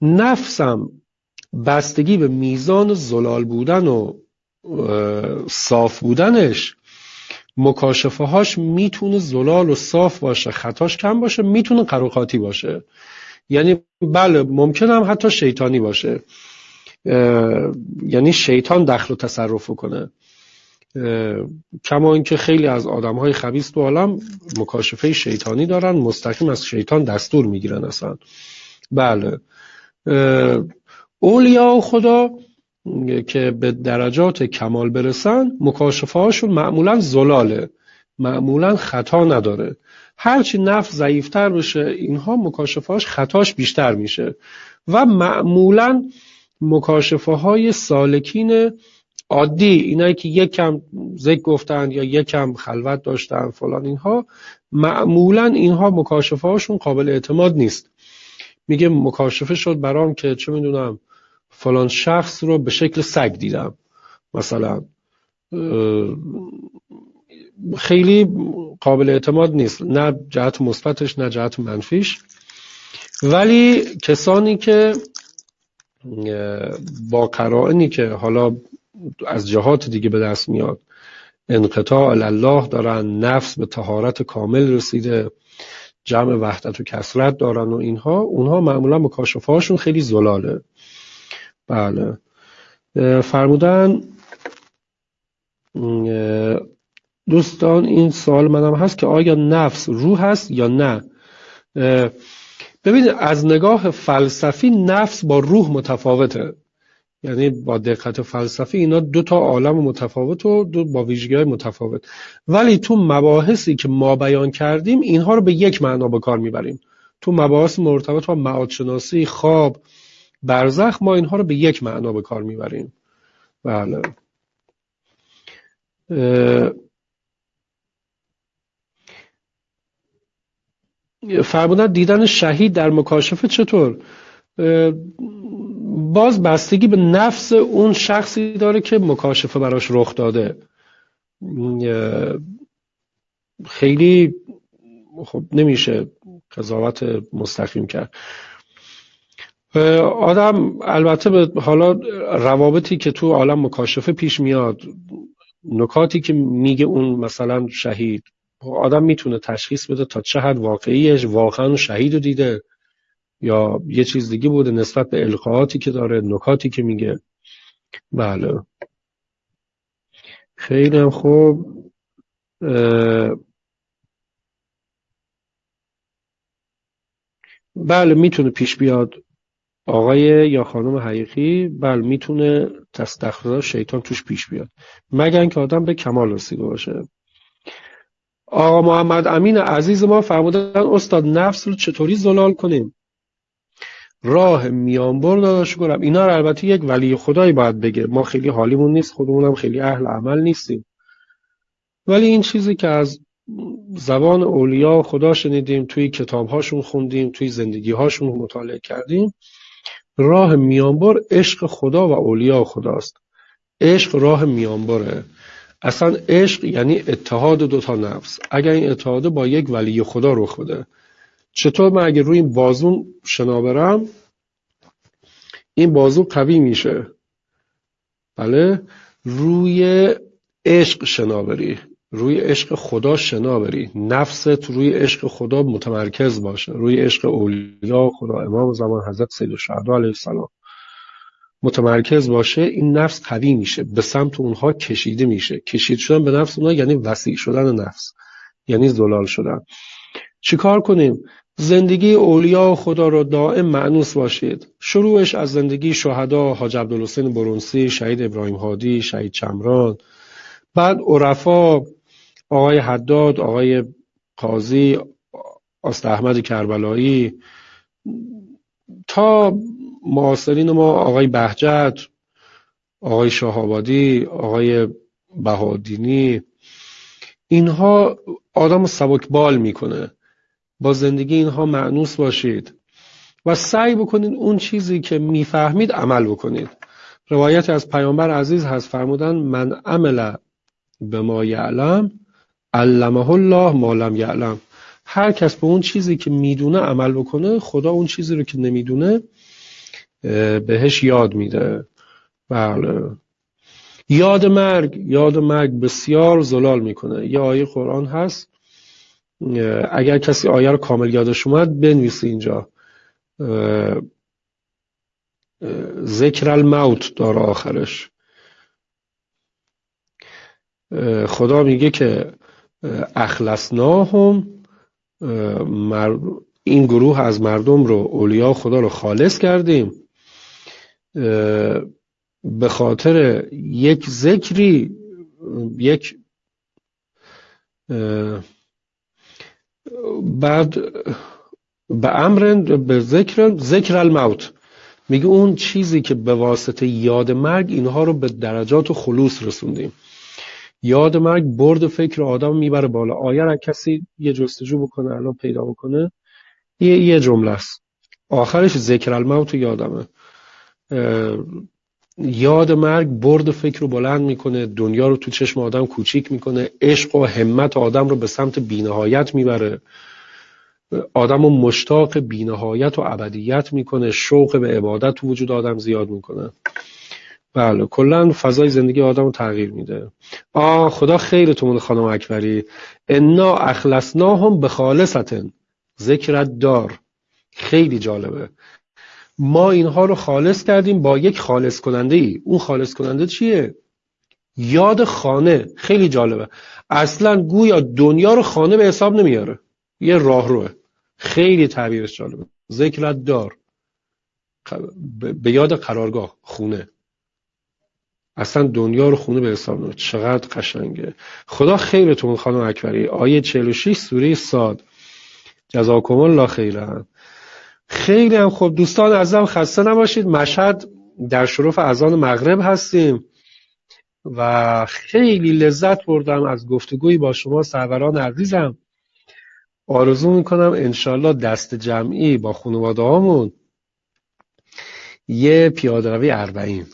نفسم بستگی به میزان زلال بودن و صاف بودنش، مکاشفه هاش میتونه زلال و صاف باشه، خطاش کم باشه، میتونه قراقاتی باشه. یعنی بله ممکن هم حتی شیطانی باشه، یعنی شیطان دخل و تصرف کنه، کما اینکه خیلی از آدم‌های خبیث تو عالم مکاشفه شیطانی دارن، مستقیم از شیطان دستور میگیرن اصلا. بله اولیاء خدا که به درجات کمال برسن مکاشفه هاشون معمولا زلاله، معمولا خطا نداره. هرچی نفس ضعیفتر بشه اینها مکاشفه هاش خطاش بیشتر میشه و معمولا مکاشفه های سالکین عادی، اینایی که یکم ذکر گفتن یا یکم خلوت داشتن فلان، اینها معمولا اینها مکاشفه هاشون قابل اعتماد نیست. میگه مکاشفه شد برام که چه میدونم فلان شخص رو به شکل سگ دیدم مثلا، خیلی قابل اعتماد نیست، نه جهت مثبتش نه جهت منفیش. ولی کسانی که با قرائنی که حالا از جهات دیگه به دست میاد، انقطاع الله دارن، نفس به طهارت کامل رسیده، جمع وحدت و کثرت دارن و اینها، اونها معمولا مکاشفه هاشون خیلی زلاله. بله فرمودن دوستان این سوال منم هست که آیا نفس روح هست یا نه؟ ببینید از نگاه فلسفی نفس با روح متفاوته، یعنی با دقت فلسفی اینا دو تا عالم متفاوت و دو با ویژگی‌های متفاوت، ولی تو مباحثی که ما بیان کردیم اینها رو به یک معنا به کار میبریم. تو مباحث مرتبط با معادشناسی، خواب، برزخ، ما اینها رو به یک معنا به کار میبریم. بله فرمودن دیدن شهید در مکاشفه چطور؟ باز بستگی به نفس اون شخصی داره که مکاشفه براش رخ داده. خیلی خب نمیشه قضاوت مستقیم کرد. آدم البته به حالا روابطی که تو عالم مکاشفه پیش میاد، نکاتی که میگه اون مثلا شهید، آدم میتونه تشخیص بده تا چه حد واقعیش واقعا شهید رو دیده یا یه چیز دیگه بوده نسبت به القاءاتی که داره، نکاتی که میگه. بله خیلی هم خوب. بله میتونه پیش بیاد آقای یا خانم حقیقی، بله میتونه تستخدام شیطان توش پیش بیاد، مگر اینکه آدم به کمال رسیده باشه. آقا محمد امین عزیز ما فرمودن استاد نفس رو چطوری زلال کنیم؟ راه میانبر داداش گرم، اینا رو البته یک ولی خدایی باید بگه، ما خیلی حالیمون نیست، خودمونم خیلی اهل عمل نیستیم، ولی این چیزی که از زبان اولیاء خدا شنیدیم، توی کتابهاشون خوندیم، توی زندگیهاشون مطالعه کردیم، راه میانبر عشق خدا و اولیاء خداست. عشق راه میانبره. اصلا عشق یعنی اتحاد دو تا نفس. اگر این اتحاد با یک ولی خدا رخ بده، چطور من اگر روی این بازون شنا برم این بازو قوی میشه؟ بله روی عشق شنا بری، روی عشق خدا شنا بری، نفست روی عشق خدا متمرکز باشه، روی عشق اولیاء خدا، امام زمان حضرت سید الشهدا علیه السلام متمرکز باشه، این نفس قوی میشه، به سمت اونها کشیده میشه. کشید شدن به نفس اونها یعنی وسیع شدن نفس، یعنی زلال شدن. چیکار کنیم؟ زندگی اولیاء خدا رو دائم مأنوس باشید. شروعش از زندگی شهدا، حاج عبدالحسین برونسی، شهید ابراهیم هادی، شهید چمران، بعد عرفا، آقای حداد، آقای قاضی، آست احمد کربلایی، تا معاصرین ما آقای بهجت، آقای شاه‌آبادی، آقای بهادینی. اینها آدم سبکبال میکنه. با زندگی اینها مأنوس باشید و سعی بکنید اون چیزی که میفهمید عمل بکنید. روایت از پیامبر عزیز هست فرمودن من عمل به ما یعلم علمه الله ما لم یعلم. هر کس به اون چیزی که میدونه عمل بکنه، خدا اون چیزی رو که نمیدونه بهش یاد میده. بله. یاد مرگ بسیار زلال میکنه. یه آیه قرآن هست، اگر کسی آیه رو کامل یادش اومد بنویسی اینجا، ذکر الموت داره آخرش. خدا میگه که اخلصناهم، این گروه از مردم رو، اولیاء خدا رو خالص کردیم به خاطر یک ذکری، یک بعد به امر، به ذکر الموت، میگه اون چیزی که به واسطه یاد مرگ اینها رو به درجات خلوص رسوندیم. یاد مرگ برد فکر آدم میبره بالا. آیه را کسی یه جستجو بکنه الان پیدا بکنه، یه جمله است آخرش ذکر الموت یادمه. یاد مرگ برد فکر رو بلند میکنه، دنیا رو تو چشم آدم کوچیک میکنه، عشق و همت آدم رو به سمت بی‌نهایت میبره، آدم رو مشتاق بی‌نهایت و ابدیت میکنه، شوق به عبادت تو وجود آدم زیاد میکنه. بله، کلا فضای زندگی آدم رو تغییر میده. خدا خیرتون خانم اکبری. انا اخلصناهم بخالصة ذکرت دار. خیلی جالبه. ما اینها رو خالص کردیم با یک خالص کننده ای. اون خالص کننده چیه؟ یاد خانه. خیلی جالبه. اصلا گویا دنیا رو خانه به حساب نمیاره، یه راهروه. خیلی تعبیرش جالبه. ذکرت دار، به یاد قرارگاه، خونه. اصلا دنیا رو خونه به حساب نمیاره. چقدر قشنگه. خدا خیرتون خانم اکبری. آیه 46 سوره صاد. جزاکم الله خیرا. خیلی هم خوب دوستان عزیزم، خسته نباشید. مشهد در شرف اذان مغرب هستیم و خیلی لذت بردم از گفتگوی با شما سروران عزیزم. آرزو میکنم انشالله دست جمعی با خانواده هامون یه پیاده روی 40،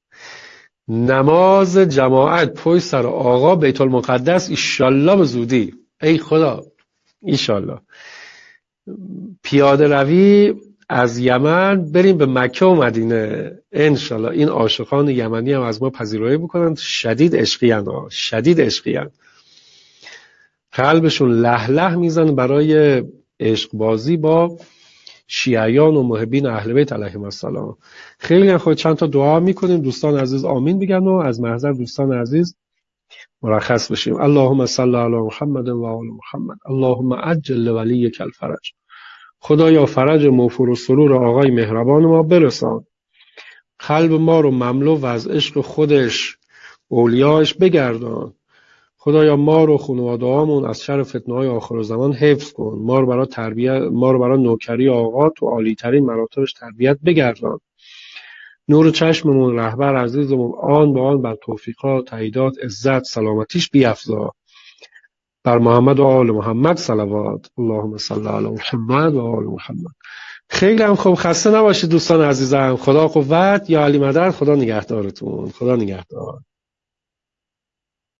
نماز جماعت پشت سر آقا بیت المقدس ایشالله به زودی، ای خدا ایشالله، پیاده روی از یمن بریم به مکه و مدینه انشالله. این عاشقان یمنی هم از ما پذیرایی بکنن. شدید عشقیان، قلبشون له له میزن برای عشق بازی با شیعیان و محبین اهل بیت علیهم السلام. خیلی خود چند تا دعا میکنیم دوستان عزیز آمین بگن و از محضر دوستان عزیز مرخص بشیم. اللهم صل علی محمد و آل محمد. اللهم عجل لولیک الفرج. خدایا فرج موفور و سرور آقای مهربان ما برسان. قلب ما رو مملو و از عشق خودش اولیاش بگردان. خدایا ما رو خانواده‌هامون از شر فتنه‌های آخر زمان حفظ کن. ما رو برای نوکری آقا تو عالی ترین مراتبش تربیت بگردان. نور چشممون رهبر عزیزمون آن به آن بر توفیقات، تاییدات، عزت، سلامتیش بیفزا. بر محمد و آل محمد صلوات. اللهم صل علی محمد و آل محمد. خیلی هم خوب. خسته نباشید دوستان عزیزم. خدا قوت یا علی مدد. خدا نگهدارتون. خدا نگهدار.